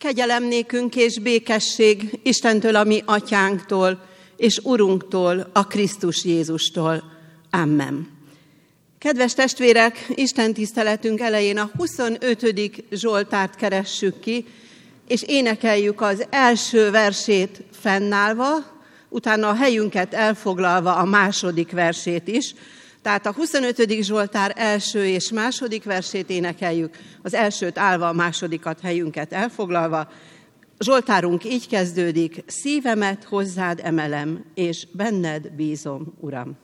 Kegyelem nékünk és békesség Istentől, a mi atyánktól, és Urunktól, a Krisztus Jézustól. Amen. Kedves testvérek, Isten tiszteletünk elején a 25. Zsoltárt keressük ki, és énekeljük az első versét fennállva, utána a helyünket elfoglalva a második versét is. Tehát a 25. Zsoltár első és második versét énekeljük, az elsőt állva, a másodikat helyünket elfoglalva. Zsoltárunk így kezdődik: szívemet hozzád emelem, és benned bízom, Uram.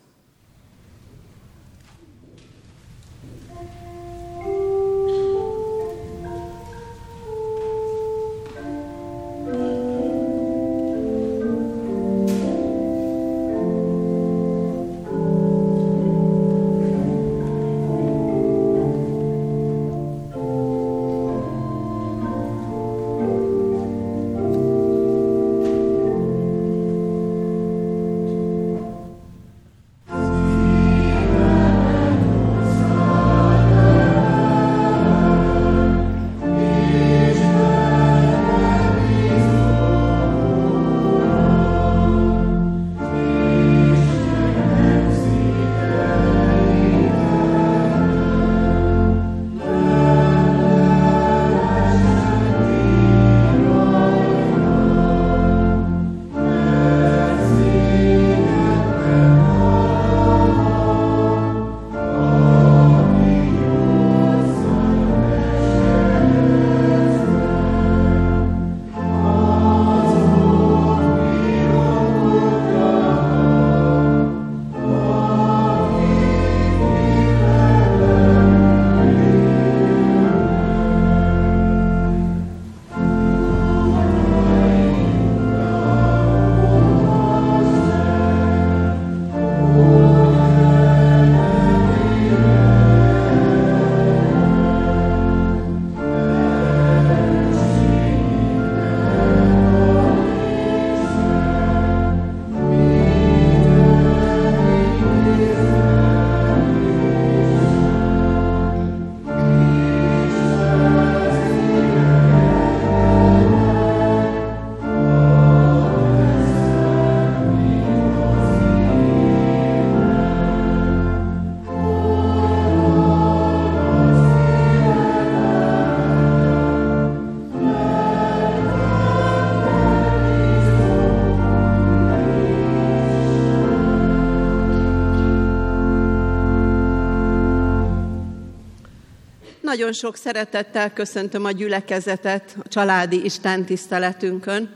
Nagyon sok szeretettel köszöntöm a gyülekezetet a családi istentiszteletünkön,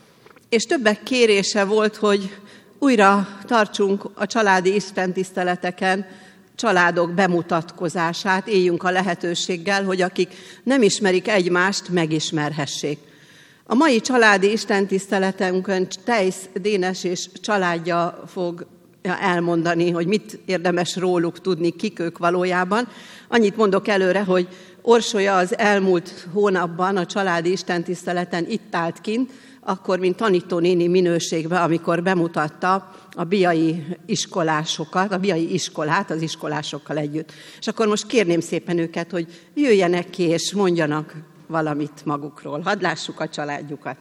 és többek kérése volt, hogy újra tartsunk a családi istentiszteleteken családok bemutatkozását, éljünk a lehetőséggel, hogy akik nem ismerik egymást, megismerhessék. A mai családi istentiszteletünkön Tejsz Dénes és családja fog elmondani, hogy mit érdemes róluk tudni, kik ők valójában. Annyit mondok előre, hogy Orsolya az elmúlt hónapban a családi istentiszteleten itt állt kint, akkor, mint tanítónéni minőségben, amikor bemutatta a biai iskolásokat, a biai iskolát az iskolásokkal együtt. És akkor most kérném szépen őket, hogy jöjjenek ki és mondjanak valamit magukról. Hadd lássuk a családjukat.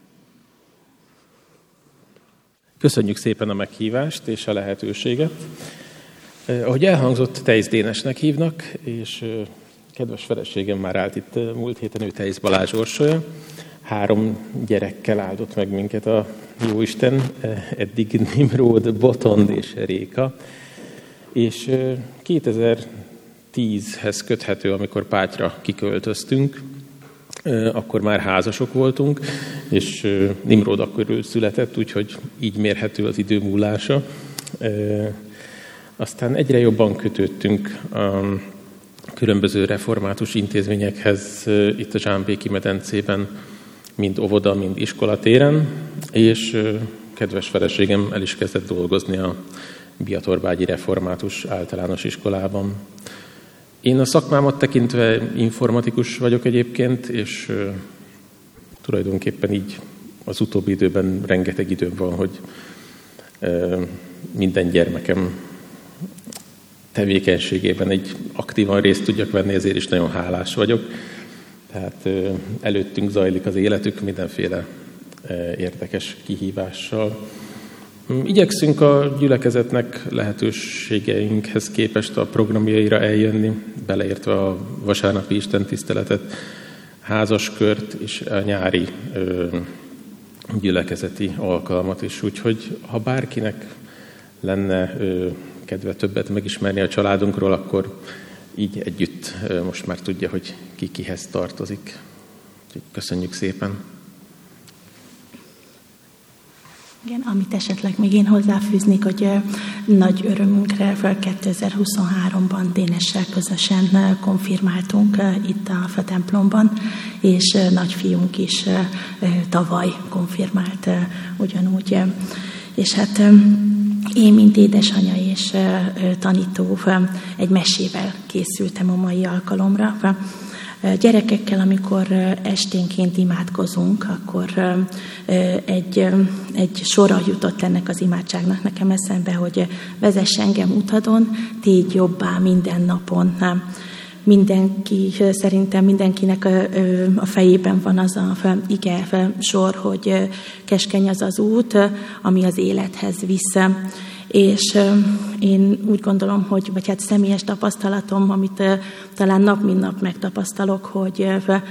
Köszönjük szépen a meghívást és a lehetőséget. Ahogy elhangzott, Tejsz Dénesnek hívnak, és kedves feleségem már állt itt múlt héten, ő Tejsz Balázs Orsolya. 3 gyerekkel áldott meg minket a Jóisten, eddig Nimród, Botond és Réka. És 2010-hez köthető, amikor Pátyra kiköltöztünk, akkor már házasok voltunk, és Nimród akkor ő született, úgyhogy így mérhető az idő múlása. Aztán egyre jobban kötődtünk a különböző református intézményekhez itt a Zsámbéki medencében, mind óvoda, mind iskolatéren, és kedves feleségem el is kezdett dolgozni a Biatorbágyi Református Általános Iskolában. Én a szakmámat tekintve informatikus vagyok egyébként, és tulajdonképpen így az utóbbi időben rengeteg időm van, hogy minden gyermekem tevékenységében egy aktívan részt tudjak venni, ezért is nagyon hálás vagyok. Tehát előttünk zajlik az életük mindenféle érdekes kihívással. Igyekszünk a gyülekezetnek lehetőségeinkhez képest a programjaira eljönni, beleértve a vasárnapi istentiszteletet, házaskört és a nyári gyülekezeti alkalmat is. Úgyhogy ha bárkinek lenne kedve többet megismerni a családunkról, akkor így együtt most már tudja, hogy ki kihez tartozik. Úgyhogy köszönjük szépen! Igen, amit esetleg még én hozzáfűznék, hogy nagy örömünkre 2023-ban Dénessel közösen konfirmáltunk itt a templomban, és nagyfiunk is tavaly konfirmált ugyanúgy. És hát én, mint édesanyja és tanító, egy mesével készültem a mai alkalomra. Gyerekekkel, amikor esténként imádkozunk, akkor egy sora jutott ennek az imádságnak nekem eszembe, hogy vezess engem utadon, tégy jobbá minden napon. Szerintem mindenkinek a fejében van az a ige sor, hogy keskeny az az út, ami az élethez visz. És én úgy gondolom, vagy hát személyes tapasztalatom, amit talán nap mint nap megtapasztalok, hogy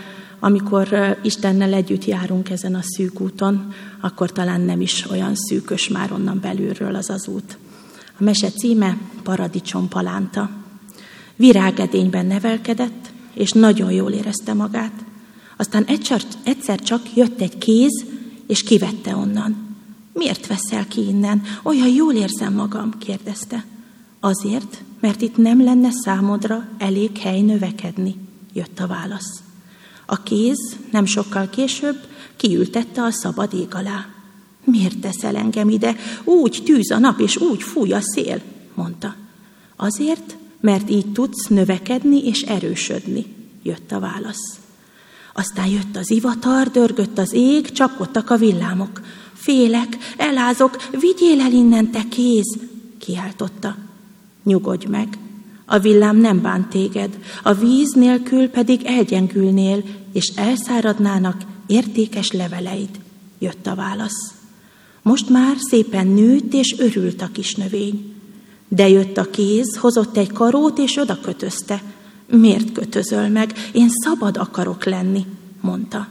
amikor Istennel együtt járunk ezen a szűk úton, akkor talán nem is olyan szűkös már onnan belülről az az út. A mese címe Paradicsom palánta. Virágedényben nevelkedett, és nagyon jól érezte magát. Aztán egyszer csak jött egy kéz, és kivette onnan. Miért veszel ki innen? Olyan jól érzem magam, kérdezte. Azért, mert itt nem lenne számodra elég hely növekedni, jött a válasz. A kéz nem sokkal később kiültette a szabad ég alá. Miért teszel engem ide? Úgy tűz a nap, és úgy fúj a szél, mondta. Azért, mert így tudsz növekedni és erősödni, jött a válasz. Aztán jött az ivatar, dörgött az ég, csapkodtak a villámok. Félek, elázok, vigyél el innen, te kéz, kiáltotta. Nyugodj meg, a villám nem bánt téged, a víz nélkül pedig elgyengülnél, és elszáradnának értékes leveleid, jött a válasz. Most már szépen nőtt és örült a kis növény. De jött a kéz, hozott egy karót és oda kötözte. Miért kötözöl meg? Én szabad akarok lenni, mondta.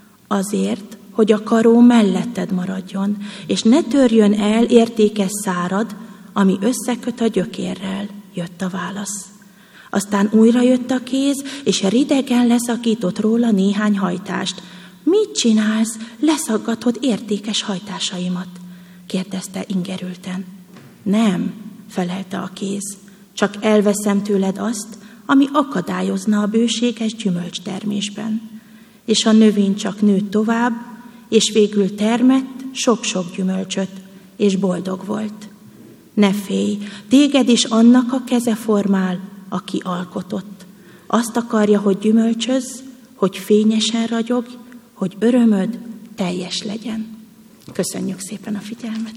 Azért, hogy a karó melletted maradjon, és ne törjön el értékes szárad, ami összeköt a gyökérrel, jött a válasz. Aztán újra jött a kéz, és ridegen leszakított róla néhány hajtást. Mit csinálsz? Leszaggatod értékes hajtásaimat, kérdezte ingerülten. Nem, felelte a kéz, csak elveszem tőled azt, ami akadályozna a bőséges gyümölcstermésben. És a növény csak nőtt tovább, és végül termett sok-sok gyümölcsöt, és boldog volt. Ne félj, téged is annak a keze formál, aki alkotott. Azt akarja, hogy gyümölcsözz, hogy fényesen ragyogj, hogy örömöd teljes legyen. Köszönjük szépen a figyelmet!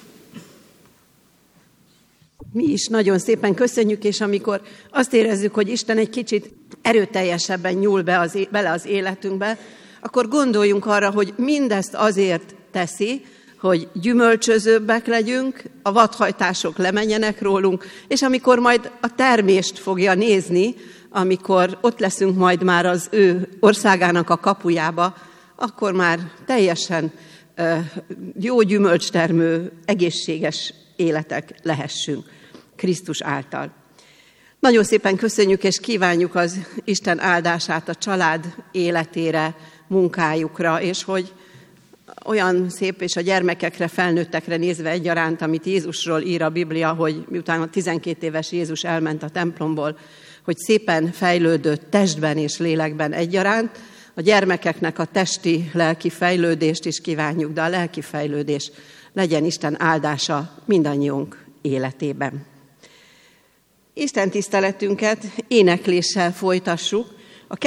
Mi is nagyon szépen köszönjük, és amikor azt érezzük, hogy Isten egy kicsit erőteljesebben nyúl bele az életünkbe, akkor gondoljunk arra, hogy mindezt azért teszi, hogy gyümölcsözőbbek legyünk, a vadhajtások lemenjenek rólunk, és amikor majd a termést fogja nézni, amikor ott leszünk majd már az ő országának a kapujába, akkor már teljesen jó gyümölcstermő, egészséges életek lehessünk Krisztus által. Nagyon szépen köszönjük és kívánjuk az Isten áldását a család életére, munkájukra, és hogy olyan szép, és a gyermekekre, felnőttekre nézve egyaránt, amit Jézusról ír a Biblia, hogy miután a 12 éves Jézus elment a templomból, hogy szépen fejlődött testben és lélekben egyaránt. A gyermekeknek a testi, lelki fejlődést is kívánjuk, de a lelki fejlődés legyen Isten áldása mindannyiunk életében. Isten tiszteletünket énekléssel folytassuk. A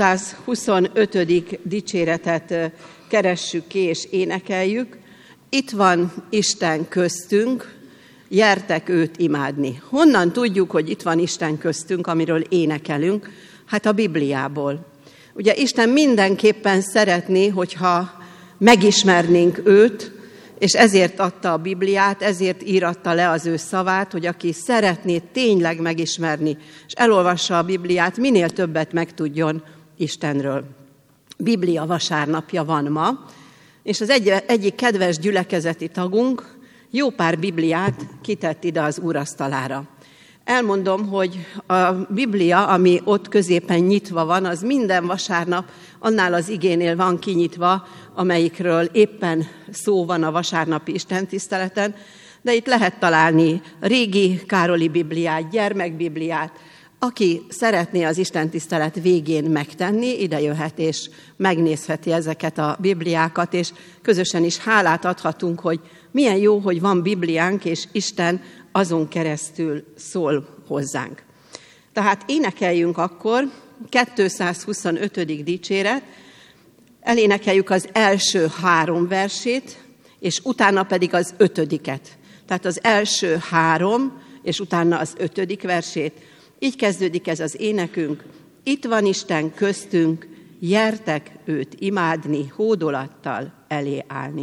225. dicséretet keressük ki és énekeljük. Itt van Isten köztünk, gyertek őt imádni. Honnan tudjuk, hogy itt van Isten köztünk, amiről énekelünk? Hát a Bibliából. Ugye Isten mindenképpen szeretné, hogyha megismernénk őt, és ezért adta a Bibliát, ezért íratta le az ő szavát, hogy aki szeretné tényleg megismerni, és elolvassa a Bibliát, minél többet megtudjon Istenről. Biblia vasárnapja van ma, és az egyik kedves gyülekezeti tagunk jó pár Bibliát kitett ide az úrasztalára. Elmondom, hogy a Biblia, ami ott középen nyitva van, az minden vasárnap annál az igénél van kinyitva, amelyikről éppen szó van a vasárnapi istentiszteleten, de itt lehet találni régi Károli Bibliát, gyermekbibliát. Aki szeretné az istentisztelet végén megtenni, ide jöhet és megnézheti ezeket a Bibliákat, és közösen is hálát adhatunk, hogy milyen jó, hogy van Bibliánk, és Isten azon keresztül szól hozzánk. Tehát énekeljünk akkor 225. dicséret, elénekeljük az első 3 versét, és utána pedig az 5. Tehát az első 3, és utána az 5. versét. Így kezdődik ez az énekünk. Itt van Isten köztünk, gyertek őt imádni, hódolattal elé állni.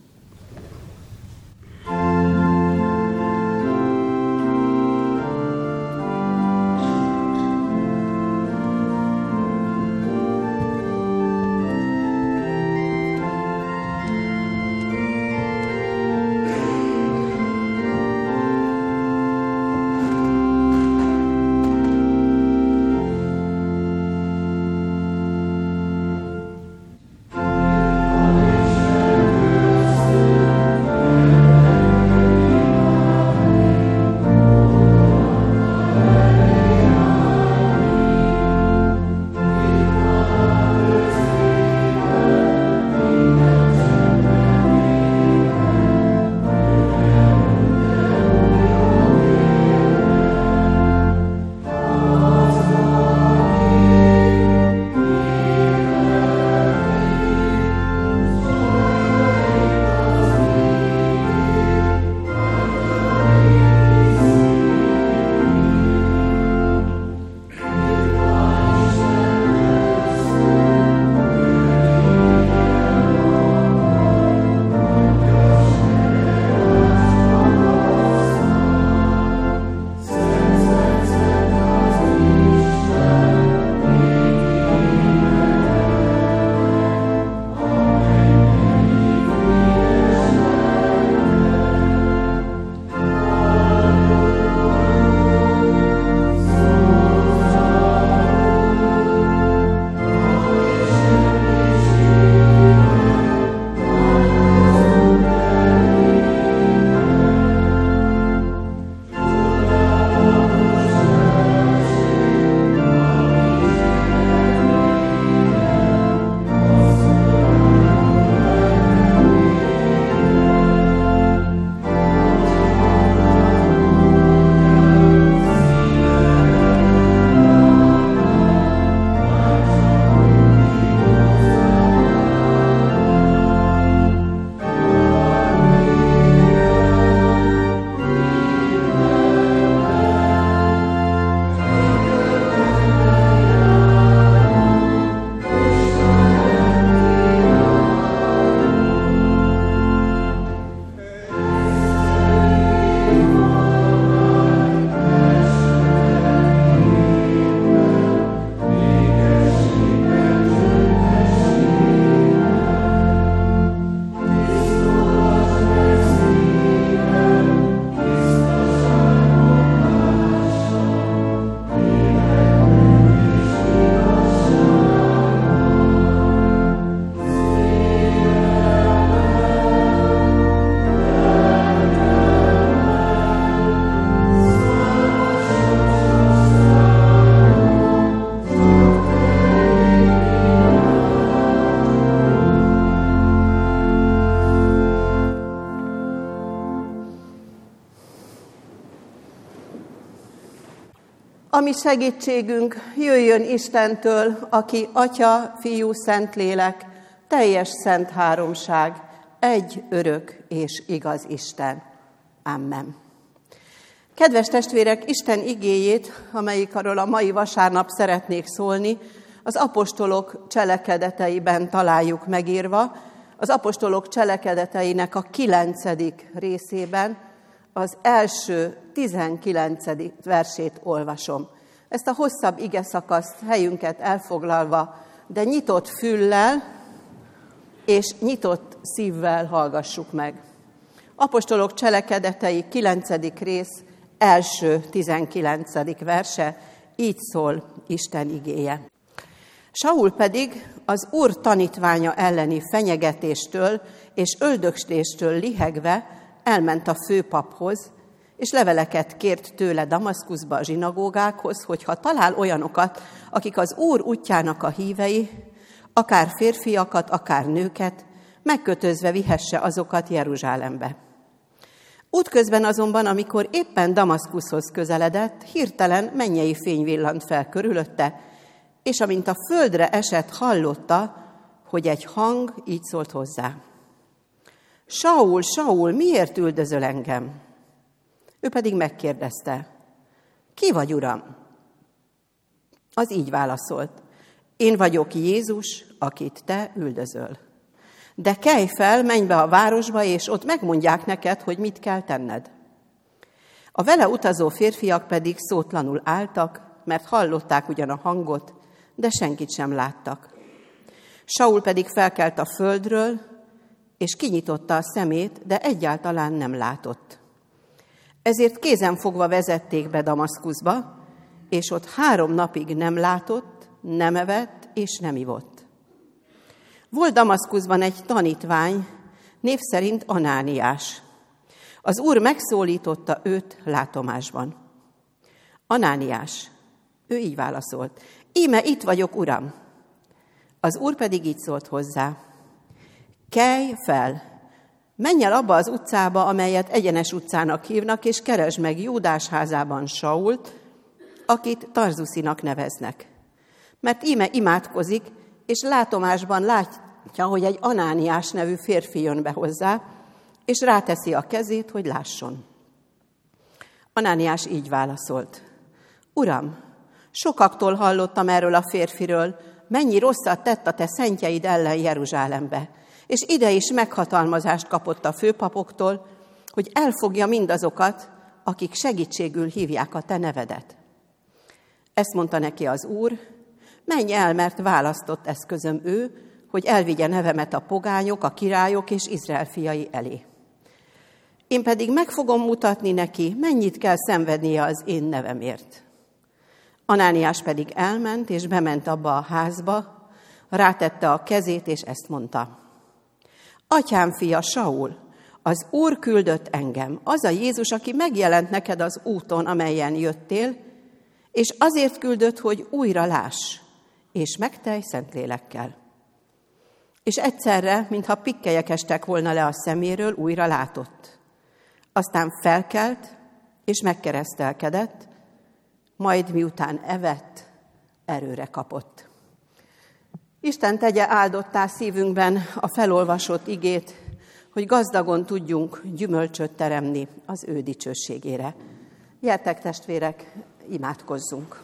A mi segítségünk jöjjön Istentől, aki Atya, Fiú, Szentlélek, teljes szent háromság, egy örök és igaz Isten. Amen. Kedves testvérek, Isten igéjét, amelyik arról a mai vasárnap szeretnék szólni, az apostolok cselekedeteiben találjuk megírva, az apostolok cselekedeteinek a 9. részében, az első 19. versét olvasom. Ezt a hosszabb igeszakaszt helyünket elfoglalva, de nyitott füllel és nyitott szívvel hallgassuk meg. Apostolok cselekedetei 9. rész, első 19. verse, így szól Isten igéje. Saul pedig az Úr tanítványa elleni fenyegetéstől és öldökléstől lihegve elment a főpaphoz, és leveleket kért tőle Damaszkuszba a zsinagógákhoz, hogyha talál olyanokat, akik az Úr útjának a hívei, akár férfiakat, akár nőket, megkötözve vihesse azokat Jeruzsálembe. Útközben azonban, amikor éppen Damaszkuszhoz közeledett, hirtelen mennyei fény villant fel körülötte, és amint a földre esett, hallotta, hogy egy hang így szólt hozzá. Saul, Saul, miért üldözöl engem? Ő pedig megkérdezte, ki vagy, Uram? Az így válaszolt, én vagyok Jézus, akit te üldözöl. De kelj fel, menj be a városba, és ott megmondják neked, hogy mit kell tenned. A vele utazó férfiak pedig szótlanul álltak, mert hallották ugyan a hangot, de senkit sem láttak. Saul pedig felkelt a földről, és kinyitotta a szemét, de egyáltalán nem látott. Ezért kézenfogva vezették be Damaszkuszba, és ott 3 napig nem látott, nem evett és nem ivott. Volt Damaszkuszban egy tanítvány, név szerint Anániás. Az Úr megszólította őt látomásban. Anániás, ő így válaszolt, íme itt vagyok, Uram. Az Úr pedig így szólt hozzá, kelj fel, menj el abba az utcába, amelyet Egyenes utcának hívnak, és keresd meg Júdás házában Sault, akit Tarzuszinak neveznek. Mert íme imádkozik, és látomásban látja, hogy egy Anániás nevű férfi jön be hozzá, és ráteszi a kezét, hogy lásson. Anániás így válaszolt, Uram, sokaktól hallottam erről a férfiről, mennyi rosszat tett a te szentjeid ellen Jeruzsálembe, és ide is meghatalmazást kapott a főpapoktól, hogy elfogja mindazokat, akik segítségül hívják a te nevedet. Ezt mondta neki az Úr, menj el, mert választott eszközöm ő, hogy elvigye nevemet a pogányok, a királyok és Izrael fiai elé. Én pedig meg fogom mutatni neki, mennyit kell szenvednie az én nevemért. Anániás pedig elment, és bement abba a házba, rátette a kezét, és ezt mondta. Atyám fia, Saul, az Úr küldött engem, az a Jézus, aki megjelent neked az úton, amelyen jöttél, és azért küldött, hogy újra láss, és megtelj Szentlélekkel. És egyszerre, mintha pikkelyek estek volna le a szeméről, újra látott. Aztán felkelt, és megkeresztelkedett, majd miután evett, erőre kapott. Isten tegye áldottá szívünkben a felolvasott igét, hogy gazdagon tudjunk gyümölcsöt teremni az ő dicsőségére. Gyertek, testvérek, imádkozzunk!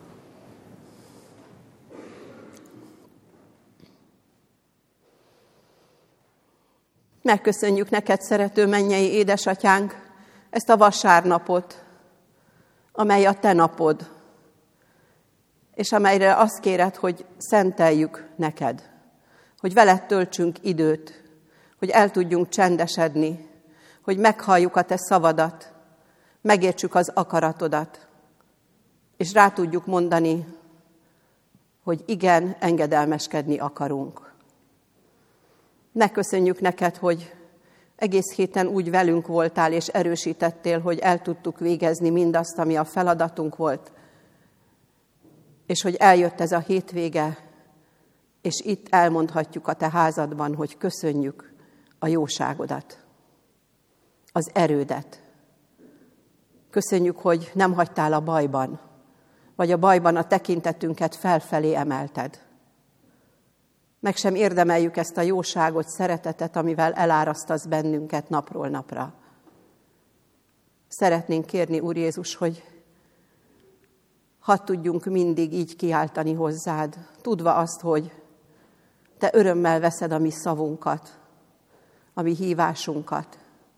Megköszönjük neked, szerető mennyei édesatyánk, ezt a vasárnapot, amely a te napod, és amelyre azt kéred, hogy szenteljük neked, hogy veled töltsünk időt, hogy el tudjunk csendesedni, hogy meghalljuk a te szavadat, megértsük az akaratodat, és rá tudjuk mondani, hogy igen, engedelmeskedni akarunk. Megköszönjük neked, hogy egész héten úgy velünk voltál, és erősítettél, hogy el tudtuk végezni mindazt, ami a feladatunk volt, és hogy eljött ez a hétvége, és itt elmondhatjuk a te házadban, hogy köszönjük a jóságodat, az erődet. Köszönjük, hogy nem hagytál a bajban, vagy a bajban a tekintetünket felfelé emelted. Meg sem érdemeljük ezt a jóságot, szeretetet, amivel elárasztasz bennünket napról napra. Szeretnénk kérni, Úr Jézus, hogy hadd tudjunk mindig így kiáltani hozzád, tudva azt, hogy te örömmel veszed a mi szavunkat, a mi hívásunkat,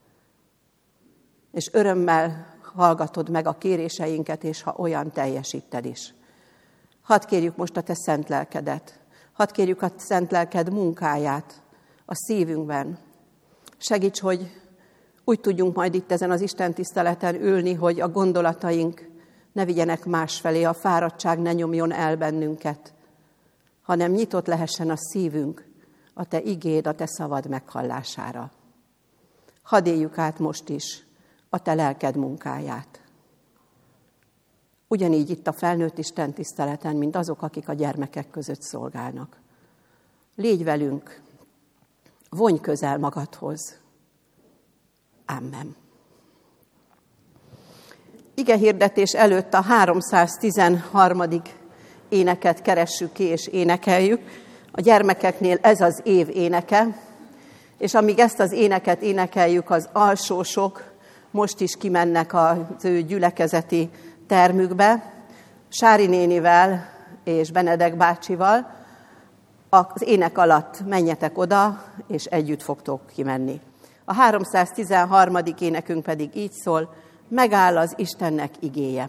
és örömmel hallgatod meg a kéréseinket, és ha olyan, teljesíted is. Hadd kérjük most a te szent lelkedet, hadd kérjük a szent lelked munkáját a szívünkben. Segíts, hogy úgy tudjunk majd itt ezen az Isten tiszteleten ülni, hogy a gondolataink ne vigyenek másfelé, a fáradtság ne nyomjon el bennünket, hanem nyitott lehessen a szívünk a te igéd, a te szavad meghallására. Hadd éljük át most is a te lelked munkáját. Ugyanígy itt a felnőtt Isten tiszteleten, mint azok, akik a gyermekek között szolgálnak. Légy velünk, vonj közel magadhoz. Amen. Igehirdetés előtt a 313. éneket keressük ki és énekeljük. A gyermekeknél ez az év éneke, és amíg ezt az éneket énekeljük, az alsósok most is kimennek az ő gyülekezeti termükbe, Sári nénivel és Benedek bácsival. Az ének alatt menjetek oda, és együtt fogtok kimenni. A 313. énekünk pedig így szól: megáll az Istennek igéje.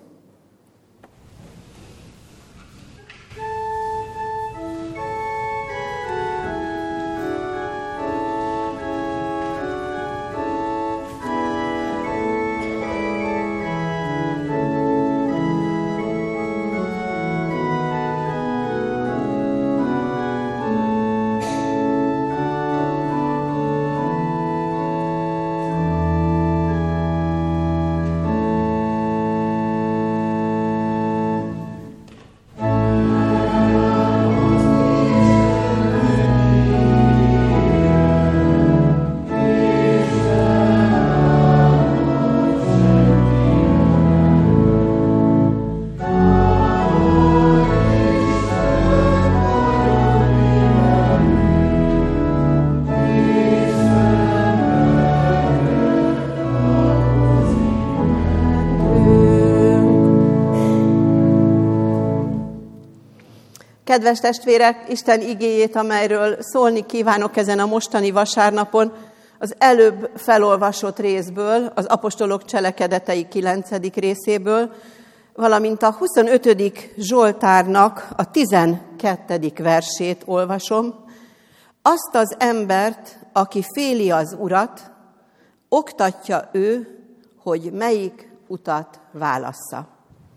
Kedves testvérek, Isten igéjét, amelyről szólni kívánok ezen a mostani vasárnapon, az előbb felolvasott részből, az apostolok cselekedetei 9. részéből, valamint a 25. Zsoltárnak a 12. versét olvasom. Azt az embert, aki féli az Urat, oktatja ő, hogy melyik utat válassza.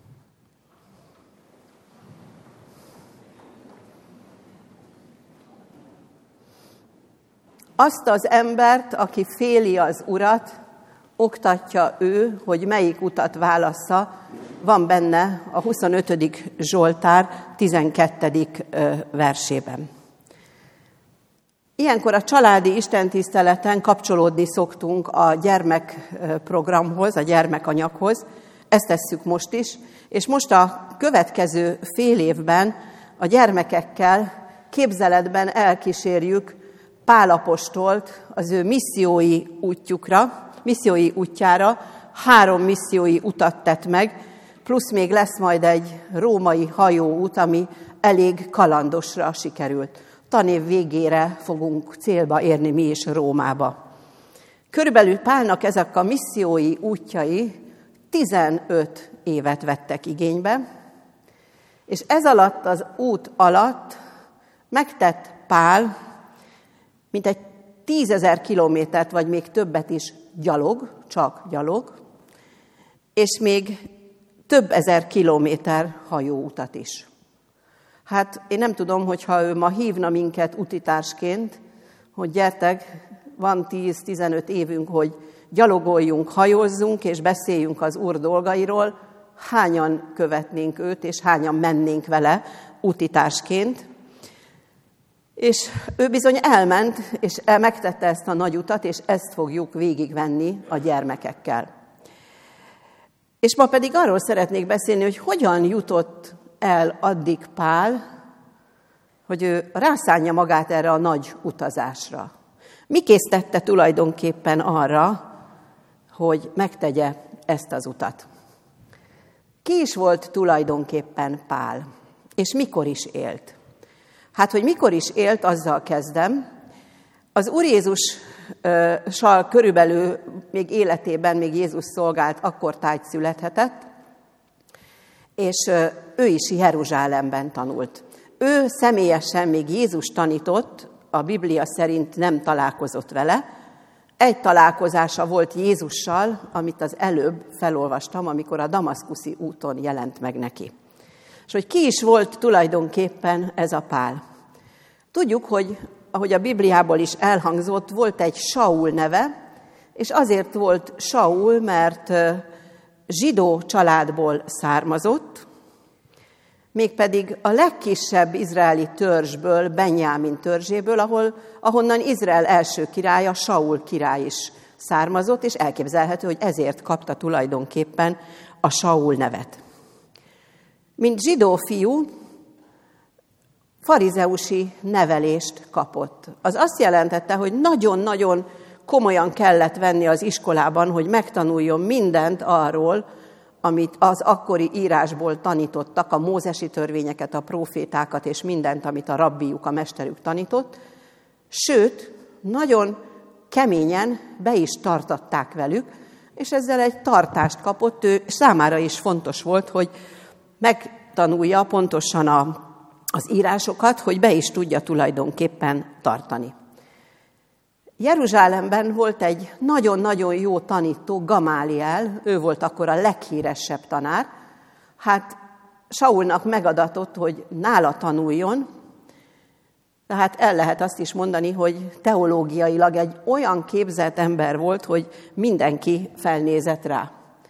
Azt az embert, aki féli az Urat, oktatja ő, hogy melyik utat válassza. Van benne a 25. Zsoltár 12. versében. Ilyenkor a családi istentiszteleten kapcsolódni szoktunk a gyermekprogramhoz, a gyermekanyaghoz. Ezt tesszük most is, és most a következő fél évben a gyermekekkel képzeletben elkísérjük Pál apostolt az ő missziói útjára. 3 missziói utat tett meg, plusz még lesz majd egy római hajóút, ami elég kalandosra sikerült. Tanév végére fogunk célba érni mi is Rómába. Körülbelül Pálnak ezek a missziói útjai 15 évet vettek igénybe, és ez alatt az út alatt megtett Pál mintegy 10 000 kilométert, vagy még többet is csak gyalog, és még több ezer kilométer hajóutat is. Hát én nem tudom, hogyha ő ma hívna minket utitársként, hogy gyertek, van 10-15 évünk, hogy gyalogoljunk, hajózzunk, és beszéljünk az Úr dolgairól, hányan követnénk őt, és hányan mennénk vele utitársként. És ő bizony elment, és megtette ezt a nagy utat, és ezt fogjuk végigvenni a gyermekekkel. És ma pedig arról szeretnék beszélni, hogy hogyan jutott el addig Pál, hogy ő rászánja magát erre a nagy utazásra. Mi késztette tulajdonképpen arra, hogy megtegye ezt az utat? Ki is volt tulajdonképpen Pál? És mikor is élt? Hát, hogy mikor is élt, azzal kezdem. Az Úr Jézussal körülbelül még életében, még Jézus szolgált, akkor tájt születhetett, és ő is Jeruzsálemben tanult. Ő személyesen még Jézus tanított, a Biblia szerint nem találkozott vele. Egy találkozása volt Jézussal, amit az előbb felolvastam, amikor a damaszkuszi úton jelent meg neki. És hogy ki is volt tulajdonképpen ez a Pál? Tudjuk, hogy ahogy a Bibliából is elhangzott, volt egy Saul neve, és azért volt Saul, mert zsidó családból származott, mégpedig a legkisebb izraeli törzsből, Benjámin törzséből, ahonnan Izrael első királya, Saul király is származott, és elképzelhető, hogy ezért kapta tulajdonképpen a Saul nevet. Mint zsidó fiú, farizeusi nevelést kapott. Az azt jelentette, hogy nagyon-nagyon komolyan kellett venni az iskolában, hogy megtanuljon mindent arról, amit az akkori írásból tanítottak, a mózesi törvényeket, a prófétákat és mindent, amit a rabbijuk, a mesterük tanított. Sőt, nagyon keményen be is tartatták velük, és ezzel egy tartást kapott. Ő számára is fontos volt, hogy megtanulja pontosan az írásokat, hogy be is tudja tulajdonképpen tartani. Jeruzsálemben volt egy nagyon-nagyon jó tanító, Gamáliel, ő volt akkor a leghíresebb tanár. Hát Saulnak megadatott, hogy nála tanuljon, tehát el lehet azt is mondani, hogy teológiailag egy olyan képzett ember volt, hogy mindenki felnézett rá.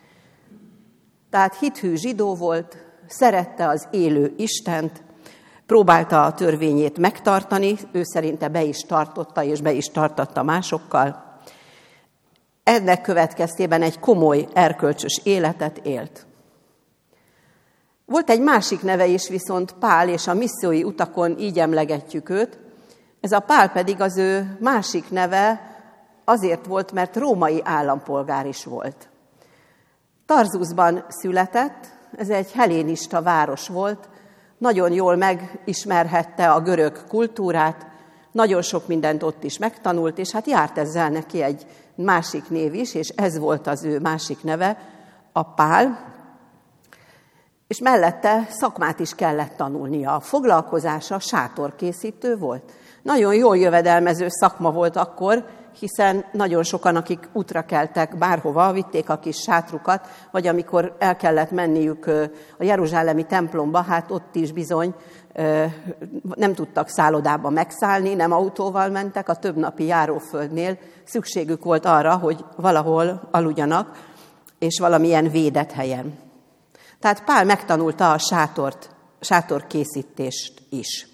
Tehát hithű zsidó volt, szerette az élő Istent, próbálta a törvényét megtartani, ő szerinte be is tartotta, és be is tartatta másokkal. Ennek következtében egy komoly erkölcsös életet élt. Volt egy másik neve is, viszont Pál, és a missziói utakon így emlegetjük őt. Ez a Pál pedig az ő másik neve azért volt, mert római állampolgár is volt. Tarzuszban született, ez egy hellénista város volt, nagyon jól megismerhette a görög kultúrát, nagyon sok mindent ott is megtanult, és hát járt ezzel neki egy másik név is, és ez volt az ő másik neve, a Pál. És mellette szakmát is kellett tanulnia. A foglalkozása sátorkészítő volt. Nagyon jól jövedelmező szakma volt akkor, hiszen nagyon sokan, akik útra keltek bárhova, vitték a kis sátrukat, vagy amikor el kellett menniük a jeruzsálemi templomba, hát ott is bizony nem tudtak szállodába megszállni, nem autóval mentek, a többnapi járóföldnél szükségük volt arra, hogy valahol aludjanak, és valamilyen védett helyen. Tehát Pál megtanulta a sátorkészítést is.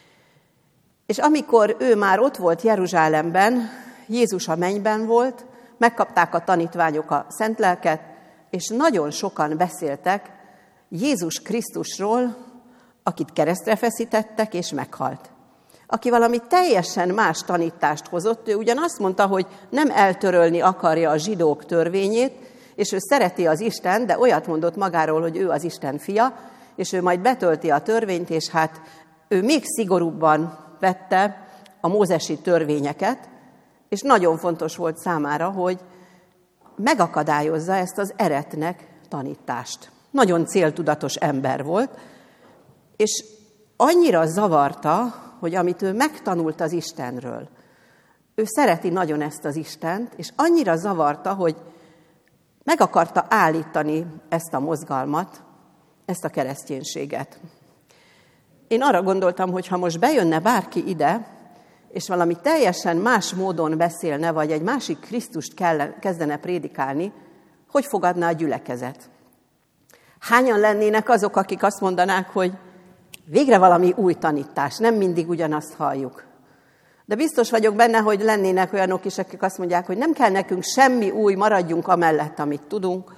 És amikor ő már ott volt Jeruzsálemben, Jézus a mennyben volt, megkapták a tanítványok a szent lelket, és nagyon sokan beszéltek Jézus Krisztusról, akit keresztre feszítettek, és meghalt. Aki valami teljesen más tanítást hozott, ő ugyan azt mondta, hogy nem eltörölni akarja a zsidók törvényét, és ő szereti az Istent, de olyat mondott magáról, hogy ő az Isten fia, és ő majd betölti a törvényt, és hát ő még szigorúbban vette a mózesi törvényeket, és nagyon fontos volt számára, hogy megakadályozza ezt az eretnek tanítást. Nagyon céltudatos ember volt, és annyira zavarta, hogy amit ő megtanult az Istenről, ő szereti nagyon ezt az Istent, és annyira zavarta, hogy meg akarta állítani ezt a mozgalmat, ezt a kereszténységet. Én arra gondoltam, hogy ha most bejönne bárki ide, és valami teljesen más módon beszélne, vagy egy másik Krisztust kezdene prédikálni, hogy fogadná a gyülekezet? Hányan lennének azok, akik azt mondanák, hogy végre valami új tanítás, nem mindig ugyanazt halljuk. De biztos vagyok benne, hogy lennének olyanok is, akik azt mondják, hogy nem kell nekünk semmi új, maradjunk amellett, amit tudunk.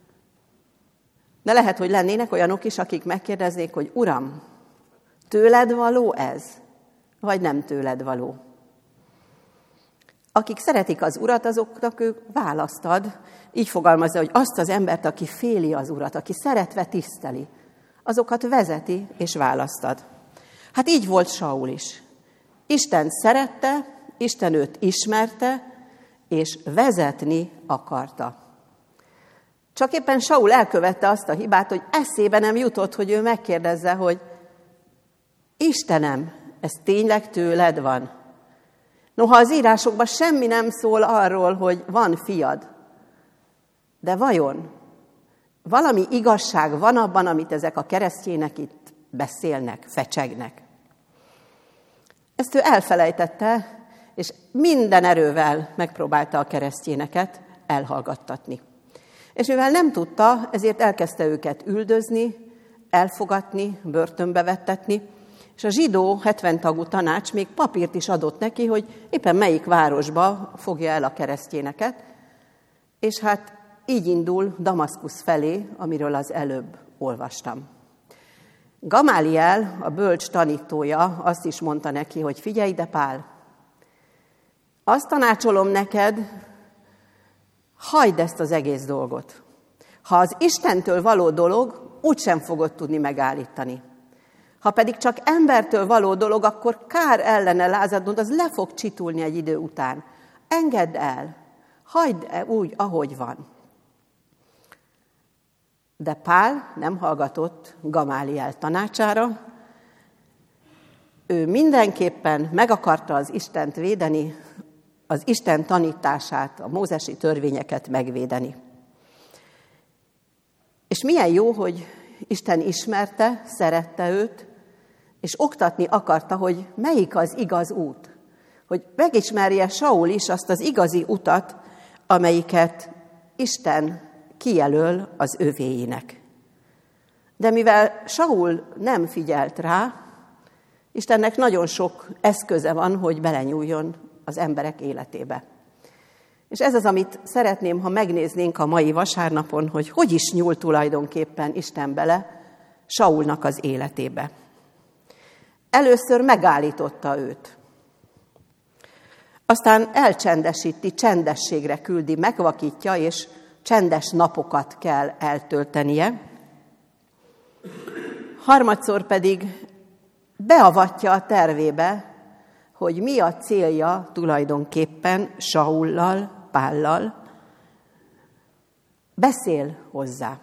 De lehet, hogy lennének olyanok is, akik megkérdeznék, hogy Uram, tőled való ez, vagy nem tőled való? akik szeretik az Urat, azoknak ő választ ad. Így fogalmazza, hogy azt az embert, aki féli az Urat, aki szeretve tiszteli, azokat vezeti és választ ad. Hát így volt Saul is. Isten szerette, Isten őt ismerte, és vezetni akarta. Csak éppen Saul elkövette azt a hibát, hogy eszébe nem jutott, hogy ő megkérdezze, hogy Istenem, ez tényleg tőled van? Noha az írásokban semmi nem szól arról, hogy van fiad. De vajon valami igazság van abban, amit ezek a keresztjének itt beszélnek, fecsegnek? Ezt ő elfelejtette, és minden erővel megpróbálta a keresztjéneket elhallgattatni. És mivel nem tudta, ezért elkezdte őket üldözni, elfogatni, börtönbe vettetni, és a zsidó 70 tagú tanács még papírt is adott neki, hogy éppen melyik városba fogja el a keresztjéneket, és hát így indul Damaszkusz felé, amiről az előbb olvastam. Gamáliel, a bölcs tanítója azt is mondta neki, hogy figyelj ide, Pál, azt tanácsolom neked, hagyd ezt az egész dolgot. Ha az Istentől való dolog, úgysem fogod tudni megállítani. Ha pedig csak embertől való dolog, akkor kár ellene lázadnod, az le fog csitulni egy idő után. Engedd el, hagyd úgy, ahogy van. De Pál nem hallgatott Gamáliel tanácsára. Ő mindenképpen meg akarta az Istent védeni, az Isten tanítását, a mózesi törvényeket megvédeni. És milyen jó, hogy Isten ismerte, szerette őt, és oktatni akarta, hogy melyik az igaz út. Hogy megismerje Saul is azt az igazi utat, amelyiket Isten kijelöl az övéinek. De mivel Saul nem figyelt rá, Istennek nagyon sok eszköze van, hogy belenyúljon az emberek életébe. És ez az, amit szeretném, ha megnéznénk a mai vasárnapon, hogy is nyúl tulajdonképpen Isten bele Saulnak az életébe. Először megállította őt. Aztán elcsendesíti, csendességre küldi, megvakítja, és csendes napokat kell eltöltenie. Harmadszor pedig beavatja a tervébe, hogy mi a célja tulajdonképpen Saullal, Pállal. Beszél hozzá.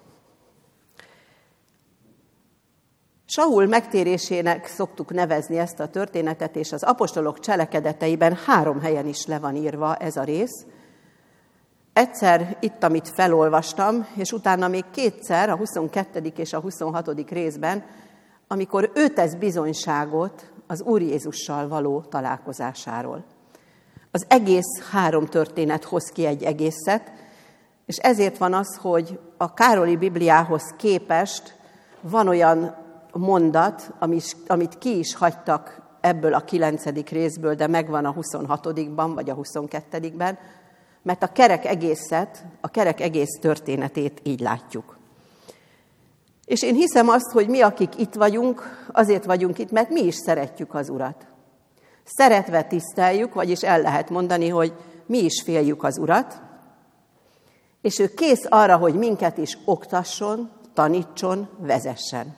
Saul megtérésének szoktuk nevezni ezt a történetet, és az apostolok cselekedeteiben 3 helyen is le van írva ez a rész. Egyszer itt, amit felolvastam, és utána még 2-szer, a 22. és a 26. részben, amikor ő tesz bizonyságot az Úr Jézussal való találkozásáról. Az egész 3 történet hoz ki egy egészet, és ezért van az, hogy a Károli Bibliához képest van olyan mondat, amit ki is hagytak ebből a 9. részből, de megvan a 26-ban vagy a 22-ben, mert a kerek egész történetét így látjuk. És én hiszem azt, hogy mi, akik itt vagyunk, azért vagyunk itt, mert mi is szeretjük az Urat. Szeretve tiszteljük, vagyis el lehet mondani, hogy mi is féljük az Urat, és ő kész arra, hogy minket is oktasson, tanítson, vezessen.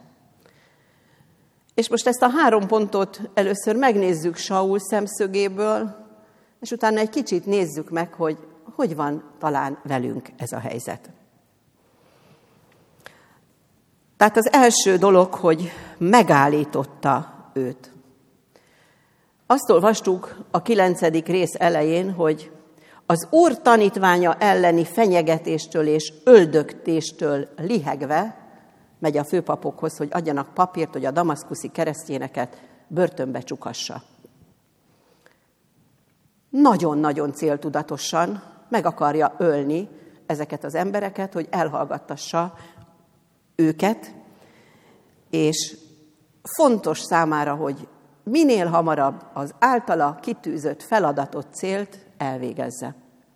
És most ezt a 3 pontot először megnézzük Saul szemszögéből, és utána egy kicsit nézzük meg, hogy van talán velünk ez a helyzet. Tehát az első dolog, hogy megállította őt. Azt olvastuk a 9. rész elején, hogy az Úr tanítványa elleni fenyegetéstől és öldögtéstől lihegve megy a főpapokhoz, hogy adjanak papírt, hogy a damaszkuszi keresztjéneket börtönbe csukassa. Nagyon-nagyon céltudatosan meg akarja ölni ezeket az embereket, hogy elhallgattassa őket, és fontos számára, hogy minél hamarabb az általa kitűzött feladatot, célt elvégezze.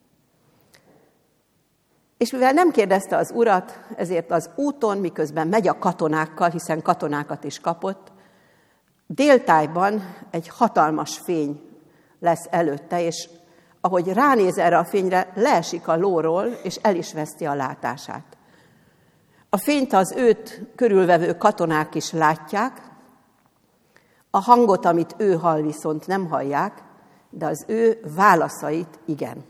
És mivel nem kérdezte az Urat, ezért az úton, miközben megy a katonákkal, hiszen katonákat is kapott, déltájban egy hatalmas fény lesz előtte, és ahogy ránéz erre a fényre, leesik a lóról, és el is veszti a látását. A fényt az őt körülvevő katonák is látják, a hangot, amit ő hall, viszont nem hallják, de az ő válaszait igen.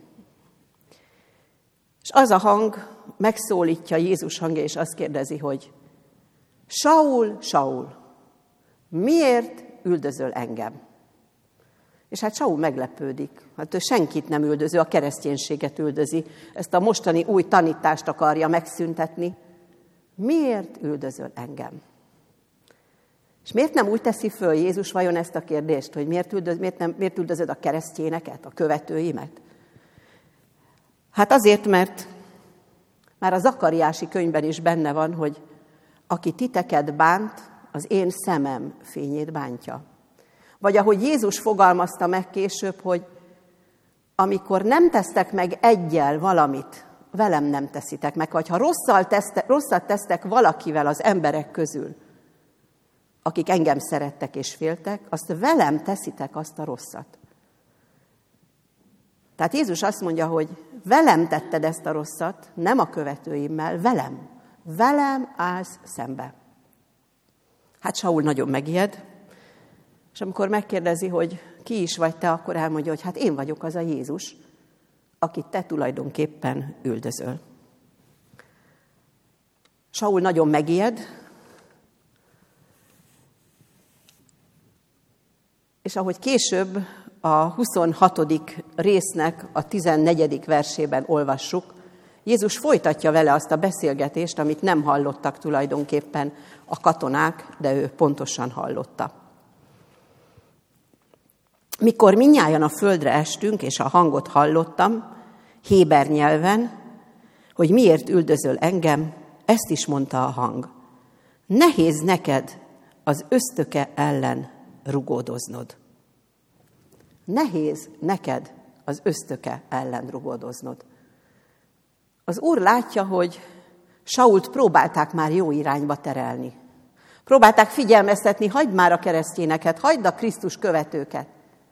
És az a hang megszólítja Jézus hangja, és azt kérdezi, hogy Saul, Saul, miért üldözöl engem? És hát Saul meglepődik. Hát ő senkit nem üldöző, a kereszténységet üldözi. Ezt a mostani új tanítást akarja megszüntetni. Miért üldözöl engem? És miért nem úgy teszi föl Jézus vajon ezt a kérdést, hogy miért üldözöd a keresztényeket, a követőimet? Hát azért, mert már a Zakariási könyvben is benne van, hogy aki titeket bánt, az én szemem fényét bántja. Vagy ahogy Jézus fogalmazta meg később, hogy amikor nem tesztek meg eggyel valamit, velem nem teszitek meg, vagy ha rosszat tesztek valakivel az emberek közül, akik engem szerettek és féltek, azt velem teszitek azt a rosszat. Tehát Jézus azt mondja, hogy velem tetted ezt a rosszat, nem a követőimmel, velem. Velem állsz szembe. Hát Saul nagyon megijed, és amikor megkérdezi, hogy ki is vagy te, akkor elmondja, hogy hát én vagyok az a Jézus, akit te tulajdonképpen üldözöl. Saul nagyon megijed, és ahogy később a 26. résznek a 14. versében olvassuk, Jézus folytatja vele azt a beszélgetést, amit nem hallottak tulajdonképpen a katonák, de ő pontosan hallotta. Mikor mindnyájan a földre estünk, és a hangot hallottam, héber nyelven, hogy miért üldözöl engem, ezt is mondta a hang. Nehéz neked az ösztöke ellen rugódoznod. Nehéz neked az ösztöke ellen rugódoznod. Az Úr látja, hogy Sault próbálták már jó irányba terelni. Próbálták figyelmeztetni, hagyd már a keresztényeket, hagyd a Krisztus követőket.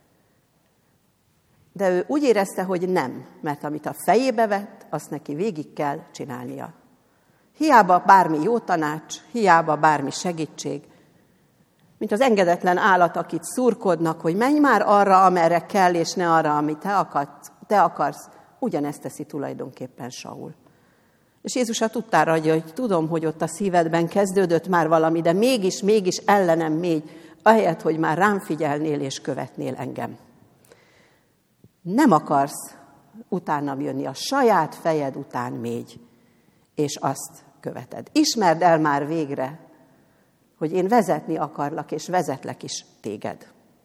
De ő úgy érezte, hogy nem, mert amit a fejébe vett, azt neki végig kell csinálnia. Hiába bármi jó tanács, hiába bármi segítség, mint az engedetlen állat, akit szurkodnak, hogy menj már arra, amerre kell, és ne arra, amit te akarsz, ugyanezt teszi tulajdonképpen Saul. És Jézus a tudtára adja, hogy tudom, hogy ott a szívedben kezdődött már valami, de mégis ellenem mégy, ahelyett, hogy már rám figyelnél és követnél engem. Nem akarsz utánam jönni, a saját fejed után mégy, és azt követed. Ismerd el már végre, hogy én vezetni akarlak, és vezetlek is téged.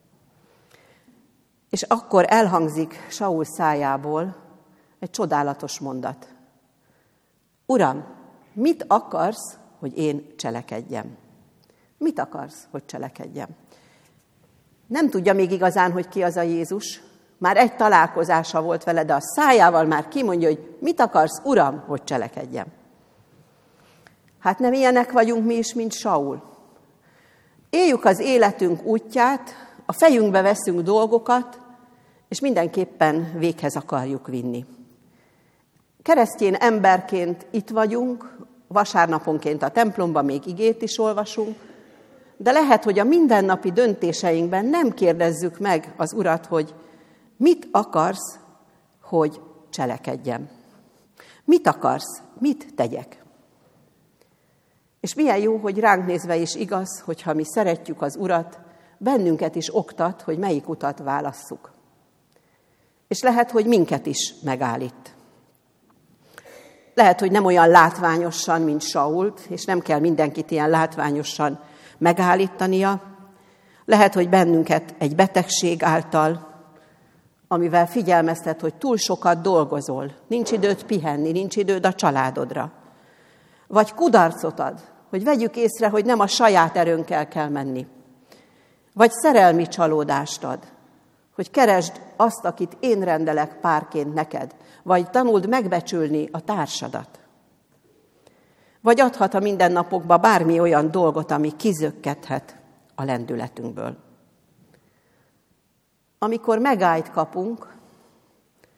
És akkor elhangzik Saul szájából egy csodálatos mondat. Uram, mit akarsz, hogy én cselekedjem? Mit akarsz, hogy cselekedjem? Nem tudja még igazán, hogy ki az a Jézus. Már egy találkozása volt vele, de a szájával már kimondja, hogy mit akarsz, Uram, hogy cselekedjem. Hát nem ilyenek vagyunk mi is, mint Saul. Éljük az életünk útját, a fejünkbe veszünk dolgokat, és mindenképpen véghez akarjuk vinni. Keresztény emberként itt vagyunk, vasárnaponként a templomban még igét is olvasunk, de lehet, hogy a mindennapi döntéseinkben nem kérdezzük meg az Urat, hogy mit akarsz, hogy cselekedjem? Mit akarsz, mit tegyek? És milyen jó, hogy ránk nézve is igaz, hogyha mi szeretjük az Urat, bennünket is oktat, hogy melyik utat válasszuk. És lehet, hogy minket is megállít. Lehet, hogy nem olyan látványosan, mint Sault, és nem kell mindenkit ilyen látványosan megállítania. Lehet, hogy bennünket egy betegség által, amivel figyelmeztet, hogy túl sokat dolgozol, nincs időd pihenni, nincs időd a családodra. Vagy kudarcot ad, hogy vegyük észre, hogy nem a saját erőnkkel kell menni. Vagy szerelmi csalódást ad, hogy keresd azt, akit én rendelek párként neked, vagy tanuld megbecsülni a társadat. Vagy adhat a mindennapokban bármi olyan dolgot, ami kizökkenthet a lendületünkből. Amikor megállt kapunk,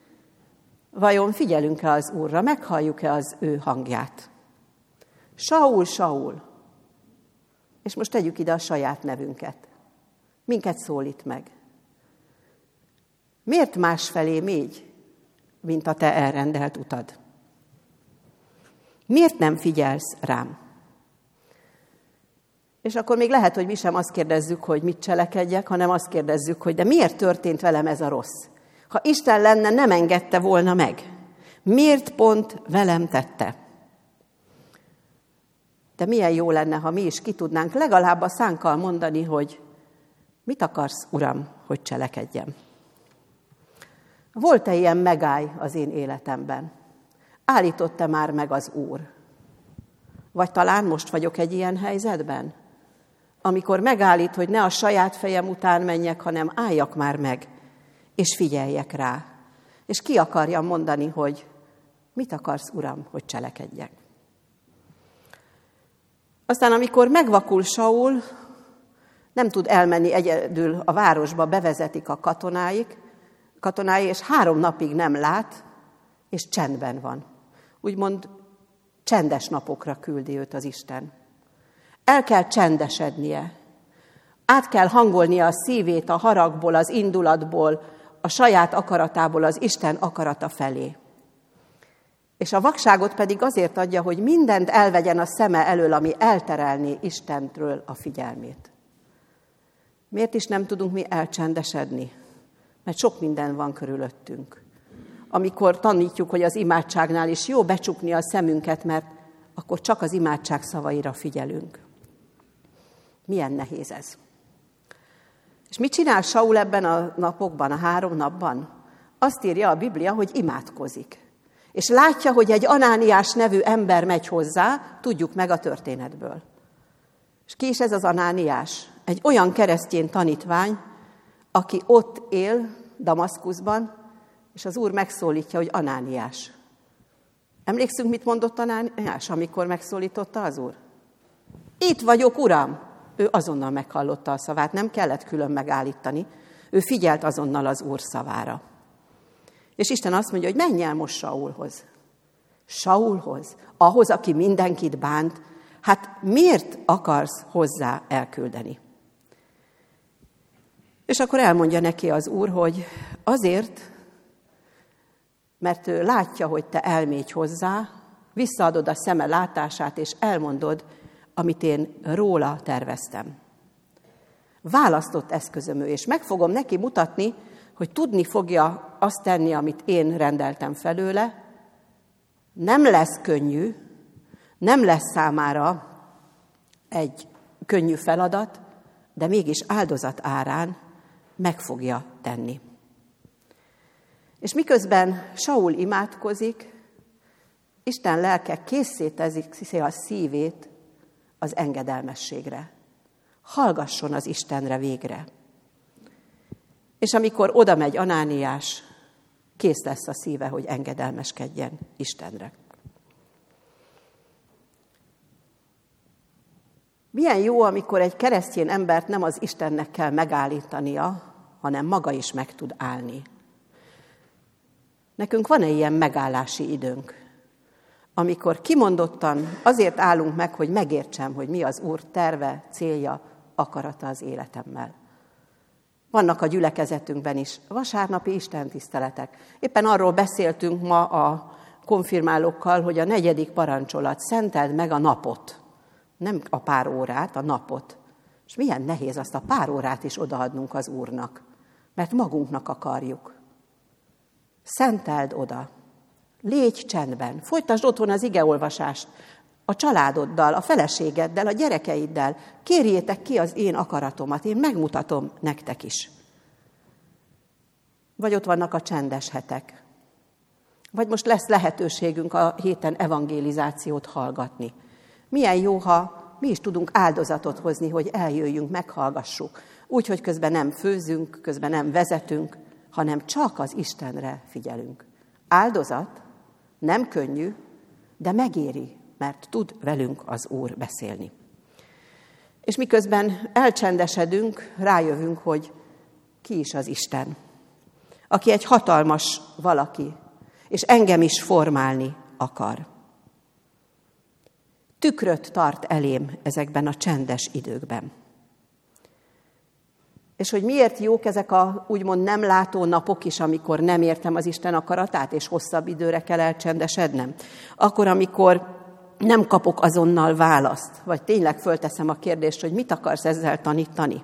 Vajon figyelünk-e az Úrra, meghalljuk-e az ő hangját? Saul, Saul. És most tegyük ide a saját nevünket. Minket szólít meg. Miért másfelé mégy, mint a te elrendelt utad? Miért nem figyelsz rám? És akkor még lehet, hogy mi sem azt kérdezzük, hogy mit cselekedjek, hanem azt kérdezzük, hogy de miért történt velem ez a rossz? Ha Isten lenne, nem engedte volna meg. Miért pont velem tette? De milyen jó lenne, ha mi is ki tudnánk legalább a szánkkal mondani, hogy mit akarsz, Uram, hogy cselekedjem? Volt-e ilyen megáll az én életemben? Állított-e már meg az Úr? Vagy talán most vagyok egy ilyen helyzetben? Amikor megállít, hogy ne a saját fejem után menjek, hanem álljak már meg, és figyeljek rá. És ki akarjam mondani, hogy mit akarsz, Uram, hogy cselekedjek. Aztán, amikor megvakul Saul, nem tud elmenni egyedül a városba, bevezetik a katonái, és 3 napig nem lát, és csendben van. Úgymond csendes napokra küldi őt az Isten. El kell csendesednie. Át kell hangolnia a szívét a haragból, az indulatból, a saját akaratából az Isten akarata felé. És a vakságot pedig azért adja, hogy mindent elvegyen a szeme elől, ami elterelné Istentről a figyelmét. Miért is nem tudunk mi elcsendesedni? Mert sok minden van körülöttünk. Amikor tanítjuk, hogy az imádságnál is jó becsukni a szemünket, mert akkor csak az imádság szavaira figyelünk. Milyen nehéz ez. És mit csinál Saul ebben a napokban, a 3 napban? Azt írja a Biblia, hogy imádkozik. És látja, hogy egy Anániás nevű ember megy hozzá, tudjuk meg a történetből. És ki is ez az Anániás? Egy olyan keresztény tanítvány, aki ott él Damaszkuszban, és az Úr megszólítja, hogy Anániás. Emlékszünk, mit mondott Anániás, amikor megszólította az Úr? Itt vagyok, Uram! Ő azonnal meghallotta a szavát, nem kellett külön megállítani. Ő figyelt azonnal az Úr szavára. És Isten azt mondja, hogy menj el most Saulhoz. Saulhoz, ahhoz, aki mindenkit bánt. Hát miért akarsz hozzá elküldeni? És akkor elmondja neki az Úr, hogy azért, mert ő látja, hogy te elmégy hozzá, visszaadod a szeme látását, és elmondod, amit én róla terveztem. Választott eszközöm ő, és meg fogom neki mutatni, hogy tudni fogja azt tenni, amit én rendeltem felőle. Nem lesz könnyű, nem lesz számára egy könnyű feladat, de mégis áldozat árán meg fogja tenni. És miközben Saul imádkozik, Isten lelke készé teszi a szívét az engedelmességre. Hallgasson az Istenre végre. És amikor oda megy Anániás, kész lesz a szíve, hogy engedelmeskedjen Istenre. Milyen jó, amikor egy keresztény embert nem az Istennek kell megállítania, hanem maga is meg tud állni. Nekünk van-e ilyen megállási időnk, amikor kimondottan azért állunk meg, hogy megértsem, hogy mi az Úr terve, célja, akarata az életemmel. Vannak a gyülekezetünkben is vasárnapi istentiszteletek. Éppen arról beszéltünk ma a konfirmálókkal, hogy a 4. parancsolat, szenteld meg a napot. Nem a pár órát, a napot. És milyen nehéz azt a pár órát is odaadnunk az Úrnak, mert magunknak akarjuk. Szenteld oda. Légy csendben. Folytasd otthon az igeolvasást a családoddal, a feleségeddel, a gyerekeiddel. Kérjétek ki az én akaratomat, én megmutatom nektek is. Vagy ott vannak a csendes hetek. Vagy most lesz lehetőségünk a héten evangélizációt hallgatni. Milyen jó, ha mi is tudunk áldozatot hozni, hogy eljöjjünk, meghallgassuk. Úgy, hogy közben nem főzünk, közben nem vezetünk, hanem csak az Istenre figyelünk. Áldozat, nem könnyű, de megéri, mert tud velünk az Úr beszélni. És miközben elcsendesedünk, rájövünk, hogy ki is az Isten, aki egy hatalmas valaki, és engem is formálni akar. Tükröt tart elém ezekben a csendes időkben. És hogy miért jók ezek a úgymond nem látó napok is, amikor nem értem az Isten akaratát, és hosszabb időre kell elcsendesednem. Akkor, amikor nem kapok azonnal választ, vagy tényleg fölteszem a kérdést, hogy mit akarsz ezzel tanítani.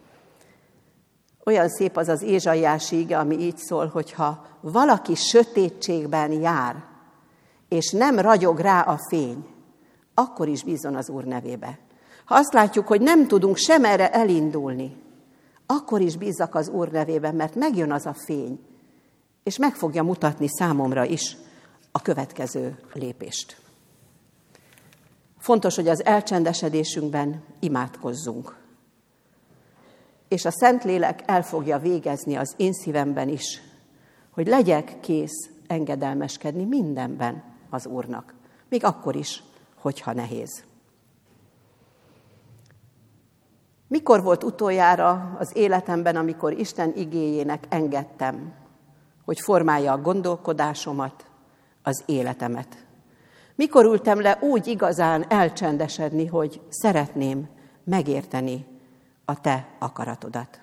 Olyan szép az az Ézsaiás íge, ami így szól, hogyha valaki sötétségben jár, és nem ragyog rá a fény, akkor is bízzon az Úr nevébe. Ha azt látjuk, hogy nem tudunk sem erre elindulni, akkor is bízzak az Úr nevében, mert megjön az a fény, és meg fogja mutatni számomra is a következő lépést. Fontos, hogy az elcsendesedésünkben imádkozzunk. És a Szentlélek el fogja végezni az én szívemben is, hogy legyek kész engedelmeskedni mindenben az Úrnak. Még akkor is, hogyha nehéz. Mikor volt utoljára az életemben, amikor Isten igéjének engedtem, hogy formálja a gondolkodásomat, az életemet? Mikor ültem le úgy igazán elcsendesedni, hogy szeretném megérteni a te akaratodat?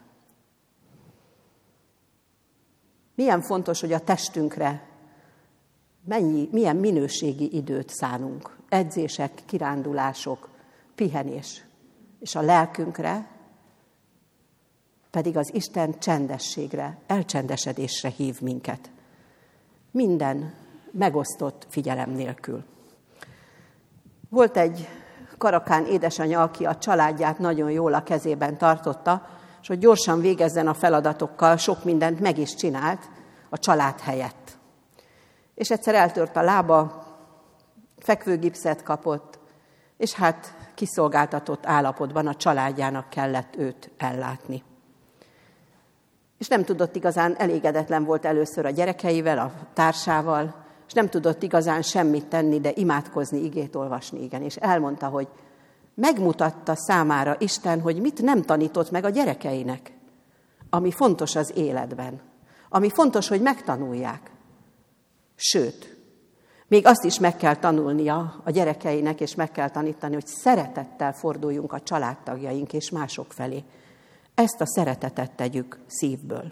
Milyen fontos, hogy a testünkre milyen minőségi időt szánunk. Edzések, kirándulások, pihenés. És a lelkünkre pedig az Isten csendességre, elcsendesedésre hív minket. Minden megosztott figyelem nélkül. Volt egy karakán édesanyja, aki a családját nagyon jól a kezében tartotta, és hogy gyorsan végezzen a feladatokkal, sok mindent meg is csinált a család helyett. És egyszer eltört a lába, fekvőgipszet kapott, és hát kiszolgáltatott állapotban a családjának kellett őt ellátni. És nem tudott igazán, elégedetlen volt először a gyerekeivel, a társával, és nem tudott igazán semmit tenni, de imádkozni, igét olvasni, igen. És elmondta, hogy megmutatta számára Isten, hogy mit nem tanított meg a gyerekeinek, ami fontos az életben, ami fontos, hogy megtanulják. Sőt, még azt is meg kell tanulnia a gyerekeinek, és meg kell tanítani, hogy szeretettel forduljunk a családtagjaink és mások felé. Ezt a szeretetet tegyük szívből.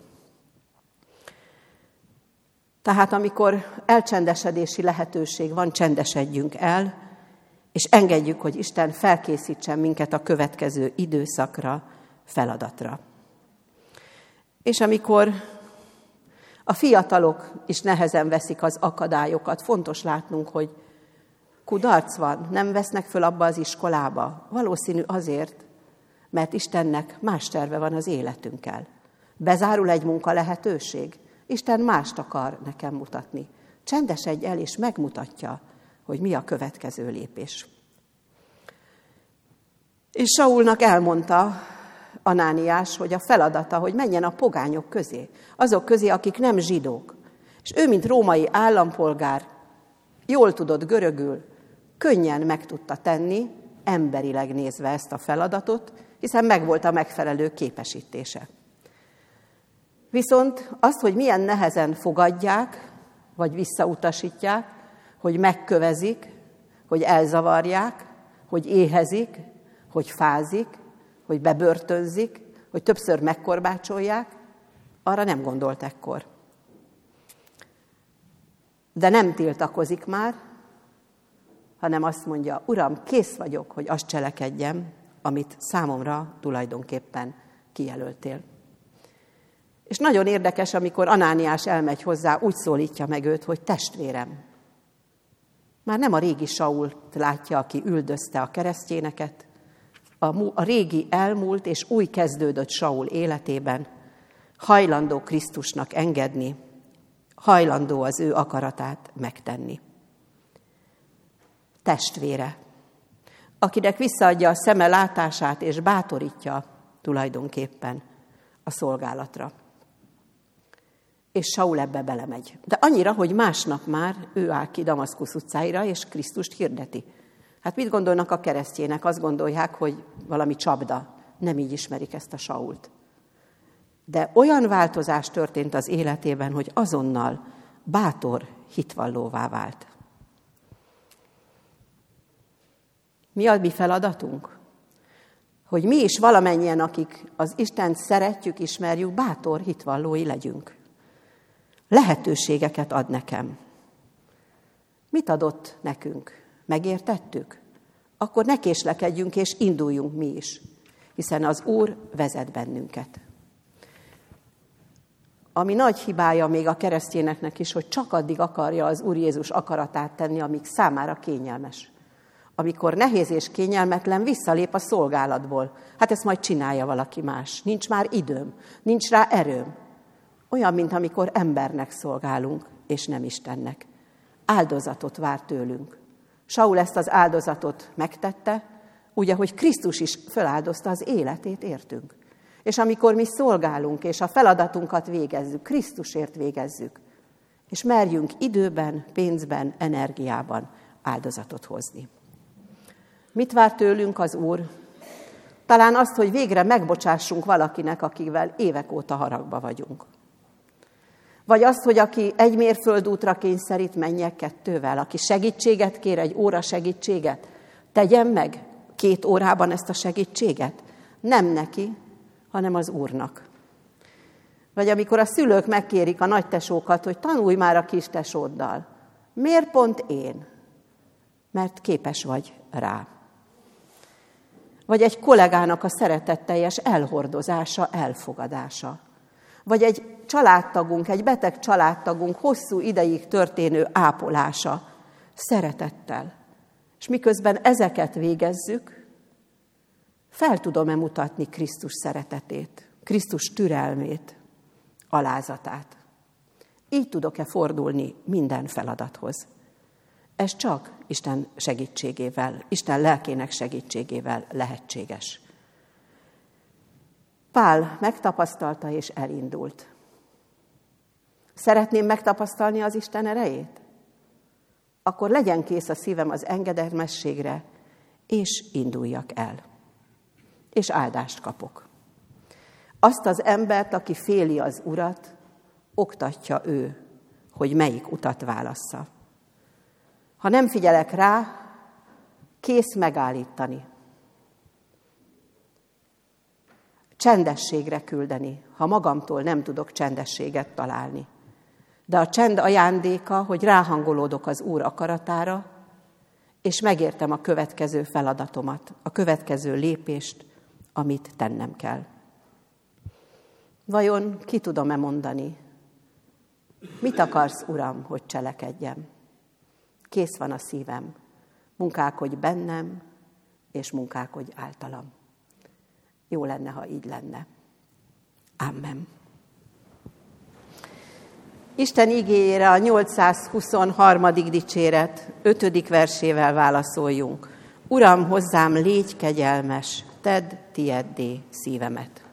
Tehát amikor elcsendesedési lehetőség van, csendesedjünk el, és engedjük, hogy Isten felkészítsen minket a következő időszakra, feladatra. És amikor a fiatalok is nehezen veszik az akadályokat, fontos látnunk, hogy kudarc van, nem vesznek föl abba az iskolába. Valószínű azért, mert Istennek más terve van az életünkkel. Bezárul egy munka lehetőség, Isten mást akar nekem mutatni. Csendesedj el, és megmutatja, hogy mi a következő lépés. És Saulnak elmondta Anániás, hogy a feladata, hogy menjen a pogányok közé, azok közé, akik nem zsidók. És ő, mint római állampolgár, jól tudott görögül, könnyen meg tudta tenni, emberileg nézve ezt a feladatot, hiszen megvolt a megfelelő képesítése. Viszont azt, hogy milyen nehezen fogadják, vagy visszautasítják, hogy megkövezik, hogy elzavarják, hogy éhezik, hogy fázik, hogy bebörtönzik, hogy többször megkorbácsolják, arra nem gondolt ekkor. De nem tiltakozik már, hanem azt mondja, Uram, kész vagyok, hogy azt cselekedjem, amit számomra tulajdonképpen kijelöltél. És nagyon érdekes, amikor Anániás elmegy hozzá, úgy szólítja meg őt, hogy testvérem. Már nem a régi Sault látja, aki üldözte a keresztényeket, a régi elmúlt és új kezdődött Saul életében, hajlandó Krisztusnak engedni, hajlandó az ő akaratát megtenni. Testvére, akinek visszaadja a szeme látását és bátorítja tulajdonképpen a szolgálatra. És Saul ebbe belemegy. De annyira, hogy másnap már ő áll ki Damaszkusz utcáira, és Krisztust hirdeti. Hát mit gondolnak a keresztjének? Azt gondolják, hogy valami csapda. Nem így ismerik ezt a Sault. De olyan változás történt az életében, hogy azonnal bátor hitvallóvá vált. Mi a mi feladatunk? Hogy mi is valamennyien, akik az Istent szeretjük, ismerjük, bátor hitvallói legyünk. Lehetőségeket ad nekem. Mit adott nekünk? Megértettük? Akkor ne késlekedjünk és induljunk mi is, hiszen az Úr vezet bennünket. Ami nagy hibája még a keresztényeknek is, hogy csak addig akarja az Úr Jézus akaratát tenni, amíg számára kényelmes. Amikor nehéz és kényelmetlen, visszalép a szolgálatból. Hát ezt majd csinálja valaki más. Nincs már időm, nincs rá erőm. Olyan, mint amikor embernek szolgálunk, és nem Istennek. Áldozatot vár tőlünk. Saul ezt az áldozatot megtette, úgy, ahogy Krisztus is feláldozta az életét értünk. És amikor mi szolgálunk, és a feladatunkat végezzük, Krisztusért végezzük, és merjünk időben, pénzben, energiában áldozatot hozni. Mit vár tőlünk az Úr? Talán azt, hogy végre megbocsássunk valakinek, akivel évek óta haragba vagyunk. Vagy azt, hogy aki egy mérföldútra kényszerít, menjek kettővel. Aki segítséget kér, egy óra segítséget, tegyem meg 2 órában ezt a segítséget. Nem neki, hanem az Úrnak. Vagy amikor a szülők megkérik a nagytesókat, hogy tanulj már a kistesóddal. Miért pont én? Mert képes vagy rá. Vagy egy kollégának a szeretetteljes elhordozása, elfogadása. Vagy egy családtagunk, egy beteg családtagunk hosszú ideig történő ápolása, szeretettel. És miközben ezeket végezzük, fel tudom-e mutatni Krisztus szeretetét, Krisztus türelmét, alázatát. Így tudok-e fordulni minden feladathoz. Ez csak Isten segítségével, Isten lelkének segítségével lehetséges. Pál megtapasztalta és elindult. Szeretném megtapasztalni az Isten erejét? Akkor legyen kész a szívem az engedelmességre, és induljak el. És áldást kapok. Azt az embert, aki féli az Urat, oktatja ő, hogy melyik utat válassza. Ha nem figyelek rá, kész megállítani. Csendességre küldeni, ha magamtól nem tudok csendességet találni. De a csend ajándéka, hogy ráhangolódok az Úr akaratára, és megértem a következő feladatomat, a következő lépést, amit tennem kell. Vajon ki tudom-e mondani? Mit akarsz, Uram, hogy cselekedjem? Kész van a szívem. Munkálkodj bennem, és munkálkodj általam. Jó lenne, ha így lenne. Amen. Isten igéjére a 823. dicséret 5. versével válaszoljunk. Uram, hozzám légy kegyelmes, tedd tieddé szívemet.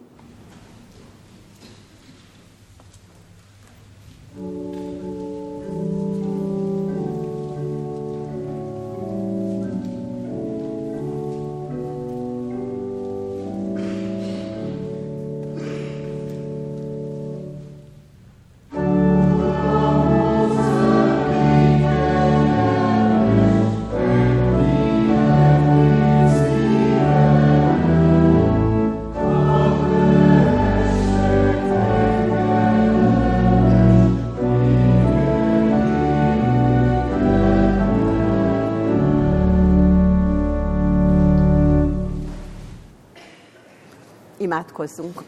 Imádkozzunk.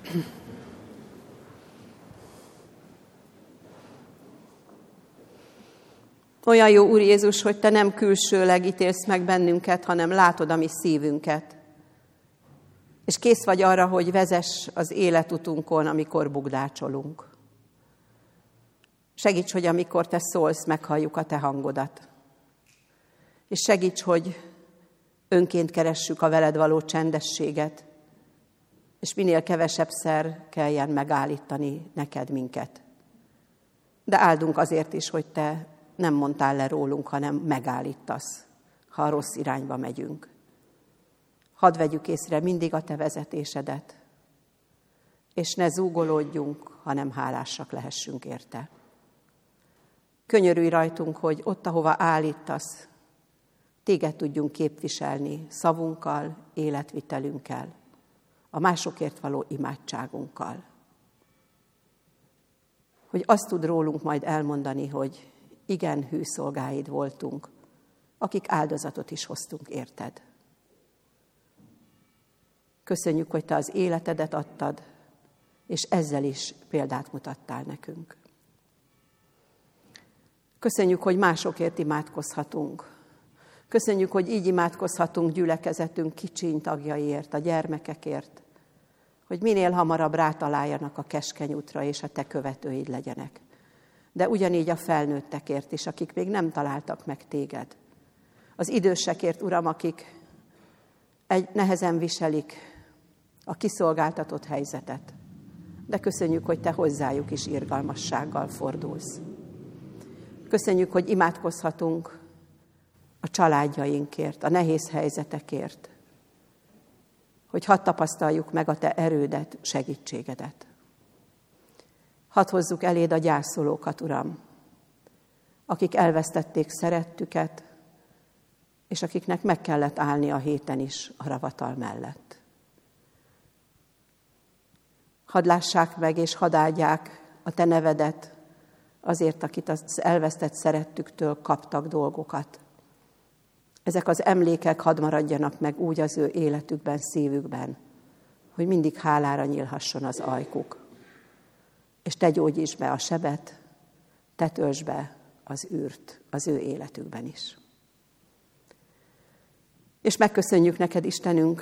Olyan jó, Úr Jézus, hogy Te nem külsőleg ítélsz meg bennünket, hanem látod a mi szívünket. És kész vagy arra, hogy vezess az életutunkon, amikor bugdácsolunk. Segíts, hogy amikor Te szólsz, meghalljuk a Te hangodat. És segíts, hogy önként keressük a veled való csendességet, és minél kevesebbszer kelljen megállítani neked minket. De áldunk azért is, hogy Te nem mondtál le rólunk, hanem megállítasz, ha a rossz irányba megyünk. Hadd vegyük észre mindig a Te vezetésedet, és ne zúgolódjunk, hanem hálásak lehessünk érte. Könyörülj rajtunk, hogy ott, ahova állítasz, téged tudjunk képviselni szavunkkal, életvitelünkkel, a másokért való imádságunkkal. Hogy azt tud rólunk majd elmondani, hogy igen, hű szolgáid voltunk, akik áldozatot is hoztunk érted. Köszönjük, hogy te az életedet adtad, és ezzel is példát mutattál nekünk. Köszönjük, hogy másokért imádkozhatunk. Köszönjük, hogy így imádkozhatunk gyülekezetünk kicsiny tagjaiért, a gyermekekért, hogy minél hamarabb rátaláljanak a keskeny útra, és a te követőid legyenek. De ugyanígy a felnőttekért is, akik még nem találtak meg téged. Az idősekért, Uram, akik nehezen viselik a kiszolgáltatott helyzetet. De köszönjük, hogy te hozzájuk is irgalmassággal fordulsz. Köszönjük, hogy imádkozhatunk a családjainkért, a nehéz helyzetekért, hogy hadd tapasztaljuk meg a te erődet, segítségedet. Hadd hozzuk eléd a gyászolókat, Uram, akik elvesztették szerettüket, és akiknek meg kellett állni a héten is a ravatal mellett. Hadd lássák meg, és hadd áldják a te nevedet azért, akit az elvesztett szerettüktől kaptak dolgokat. Ezek az emlékek hadd maradjanak meg úgy az ő életükben, szívükben, hogy mindig hálára nyílhasson az ajkuk. És te gyógyítsd be a sebet, te töltsd be az űrt az ő életükben is. És megköszönjük neked, Istenünk,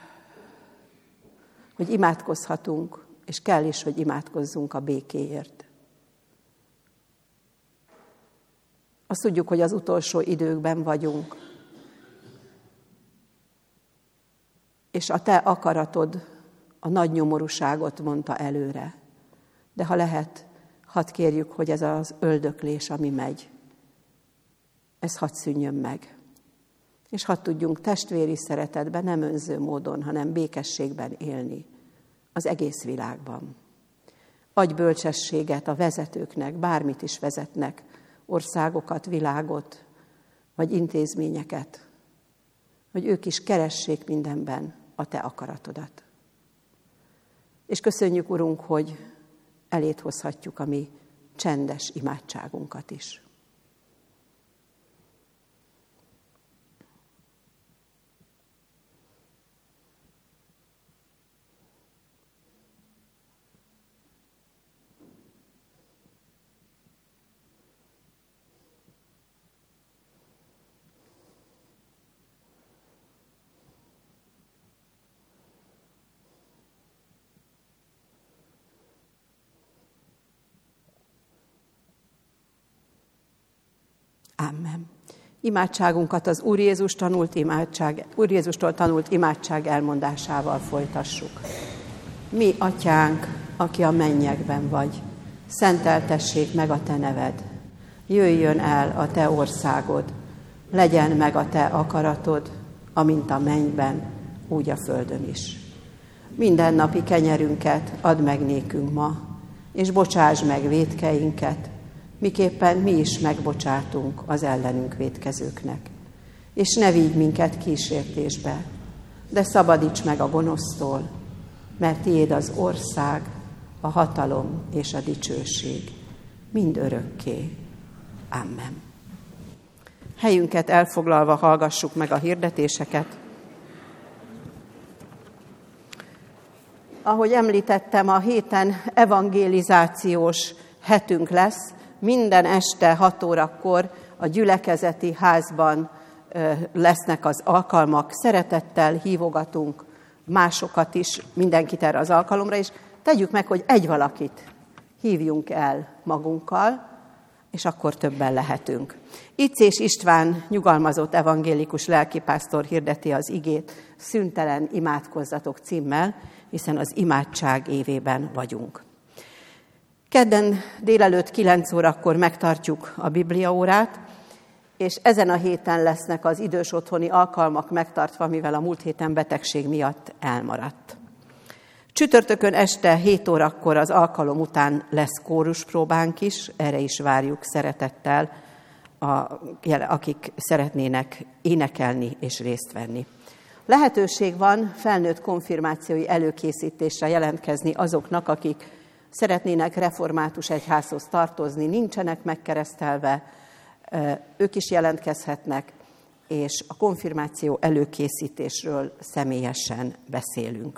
hogy imádkozhatunk, és kell is, hogy imádkozzunk a békéért. Azt tudjuk, hogy az utolsó időkben vagyunk, és a te akaratod a nagy nyomorúságot mondta előre. De ha lehet, hadd kérjük, hogy ez az öldöklés, ami megy, ez hadd szűnjön meg. És hadd tudjunk testvéri szeretetben, nem önző módon, hanem békességben élni az egész világban. Adj bölcsességet a vezetőknek, bármit is vezetnek, országokat, világot, vagy intézményeket, hogy ők is keressék mindenben a te akaratodat. És köszönjük, Urunk, hogy eléd hozhatjuk a mi csendes imádságunkat is. Amen. Imádságunkat az Úr Jézustól tanult imádság elmondásával folytassuk. Mi, Atyánk, aki a mennyekben vagy, szenteltessék meg a te neved. Jöjjön el a te országod, legyen meg a te akaratod, amint a mennyben, úgy a földön is. Mindennapi kenyerünket add meg nékünk ma, és bocsásd meg vétkeinket, miképpen mi is megbocsátunk az ellenünk vétkezőknek. És ne vigy minket kísértésbe, de szabadíts meg a gonosztól, mert tiéd az ország, a hatalom és a dicsőség, mind örökké. Amen. Helyünket elfoglalva hallgassuk meg a hirdetéseket. Ahogy említettem, a héten evangelizációs hetünk lesz. Minden este 6 órakor a gyülekezeti házban lesznek az alkalmak. Szeretettel hívogatunk másokat is, mindenkit erre az alkalomra, és tegyük meg, hogy egy valakit hívjunk el magunkkal, és akkor többen lehetünk. Icés István nyugalmazott evangélikus lelkipásztor hirdeti az igét Szüntelen imádkozzatok címmel, hiszen az imádság évében vagyunk. Kedden délelőtt 9 órakor megtartjuk a bibliaórát, és ezen a héten lesznek az idős otthoni alkalmak megtartva, mivel a múlt héten betegség miatt elmaradt. Csütörtökön este 7 órakor az alkalom után lesz kóruspróbánk is, erre is várjuk szeretettel, akik szeretnének énekelni és részt venni. Lehetőség van felnőtt konfirmációi előkészítésre jelentkezni azoknak, akik szeretnének református egyházhoz tartozni, nincsenek megkeresztelve, ők is jelentkezhetnek, és a konfirmáció előkészítésről személyesen beszélünk.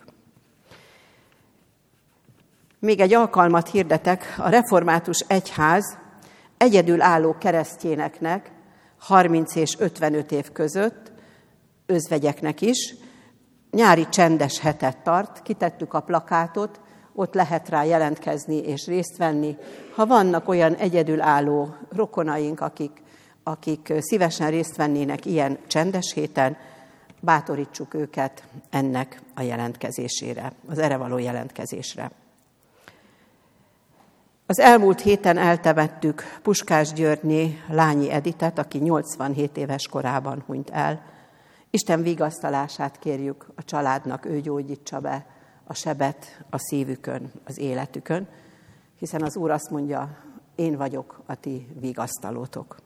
Még egy alkalmat hirdetek, a református egyház egyedülálló keresztjéneknek 30 és 55 év között, özvegyeknek is, nyári csendes hetet tart, kitettük a plakátot, ott lehet rá jelentkezni és részt venni. Ha vannak olyan egyedülálló rokonaink, akik szívesen részt vennének ilyen csendes héten, bátorítsuk őket ennek a jelentkezésére, az erre való jelentkezésre. Az elmúlt héten eltemettük Puskás Györgyné Lányi Editet, aki 87 éves korában hunyt el. Isten vigasztalását kérjük a családnak, ő gyógyítsa be a sebet a szívükön, az életükön, hiszen az Úr azt mondja, én vagyok a ti vigasztalótok.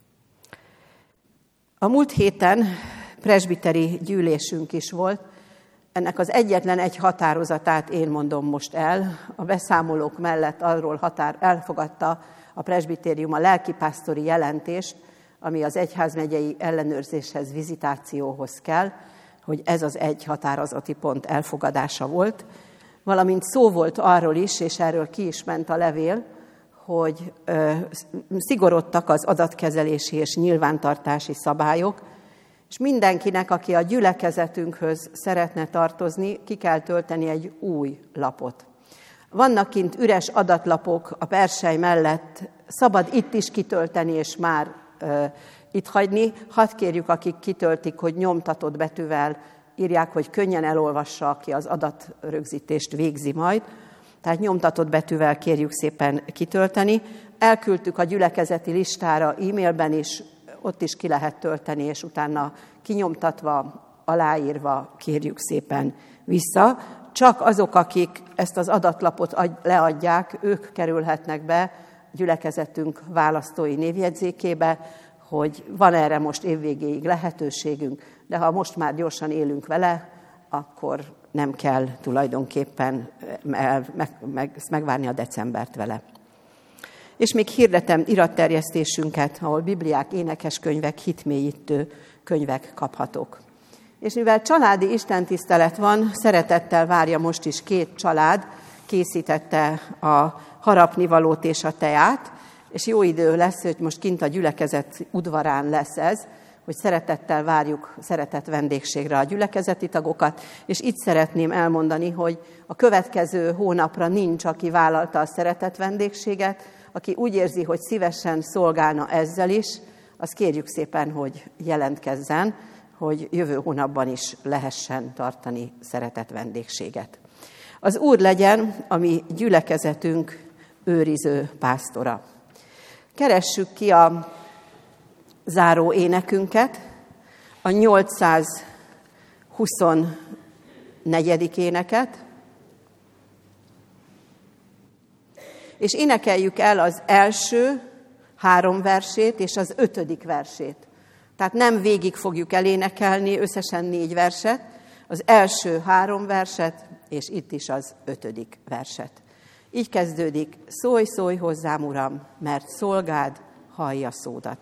A múlt héten presbiteri gyűlésünk is volt, ennek az egyetlen egy határozatát én mondom most el. A beszámolók mellett arról elfogadta a presbitérium a lelkipásztori jelentést, ami az egyházmegyei ellenőrzéshez, vizitációhoz kell, hogy ez az egy határozati pont elfogadása volt. Valamint szó volt arról is, és erről ki is ment a levél, hogy szigorodtak az adatkezelési és nyilvántartási szabályok, és mindenkinek, aki a gyülekezetünkhöz szeretne tartozni, ki kell tölteni egy új lapot. Vannak kint üres adatlapok a persely mellett, szabad itt is kitölteni, és már itt hagyni. Hadd kérjük, akik kitöltik, hogy nyomtatott betűvel írják, hogy könnyen elolvassa, aki az adatrögzítést végzi majd. Tehát nyomtatott betűvel kérjük szépen kitölteni. Elküldtük a gyülekezeti listára e-mailben is, ott is ki lehet tölteni, és utána kinyomtatva, aláírva kérjük szépen vissza. Csak azok, akik ezt az adatlapot leadják, ők kerülhetnek be gyülekezetünk választói névjegyzékébe, hogy van erre most évvégéig lehetőségünk, de ha most már gyorsan élünk vele, akkor nem kell tulajdonképpen megvárni a decembert vele. És még hirdetem iratterjesztésünket, ahol bibliák, énekeskönyvek, hitmélyítő könyvek kaphatók. És mivel családi istentisztelet van, szeretettel várja most is 2 család, készítette a harapnivalót és a teát, és jó idő lesz, hogy most kint a gyülekezet udvarán lesz ez, hogy szeretettel várjuk szeretett vendégségre a gyülekezeti tagokat, és itt szeretném elmondani, hogy a következő hónapra nincs, aki vállalta a szeretett vendégséget, aki úgy érzi, hogy szívesen szolgálna ezzel is, azt kérjük szépen, hogy jelentkezzen, hogy jövő hónapban is lehessen tartani szeretett vendégséget. Az Úr legyen a mi gyülekezetünk őriző pásztora. Keressük ki a záró énekünket, a 824. éneket, és énekeljük el az első 3 versét és az 5. versét. Tehát nem végig fogjuk elénekelni, összesen 4 verset, az első 3 verset, és itt is az 5. verset. Így kezdődik, szólj, szólj hozzám, Uram, mert szolgád hallja szódat.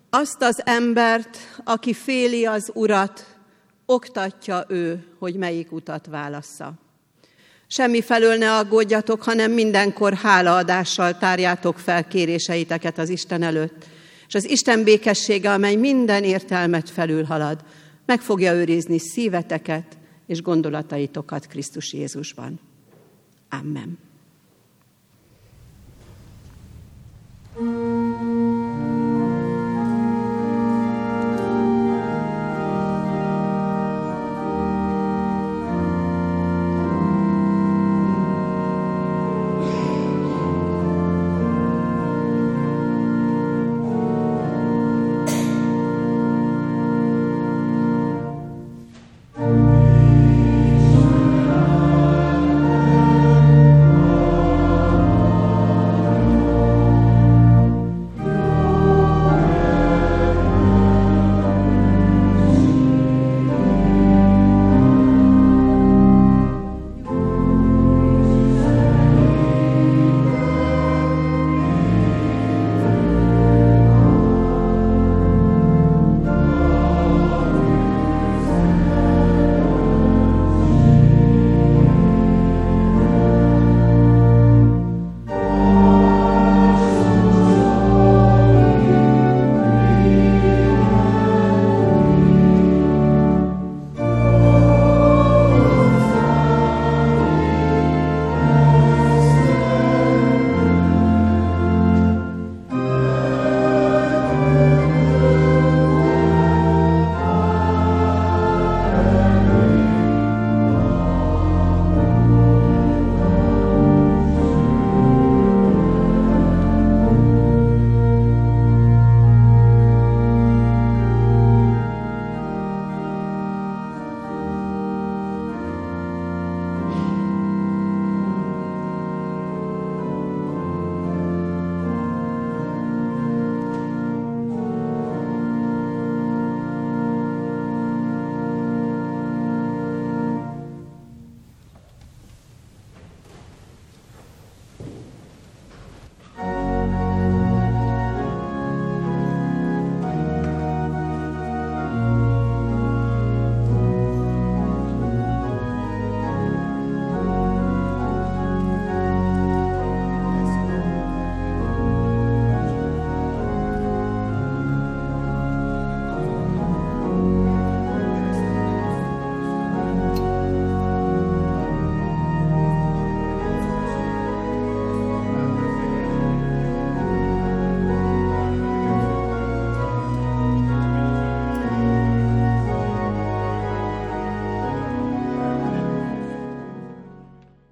Azt az embert, aki féli az Urat, oktatja ő, hogy melyik utat válassza. Semmifelől ne aggódjatok, hanem mindenkor hálaadással tárjátok fel kéréseiteket az Isten előtt, és az Isten békessége, amely minden értelmet felülhalad, meg fogja őrizni szíveteket és gondolataitokat Krisztus Jézusban. Amen.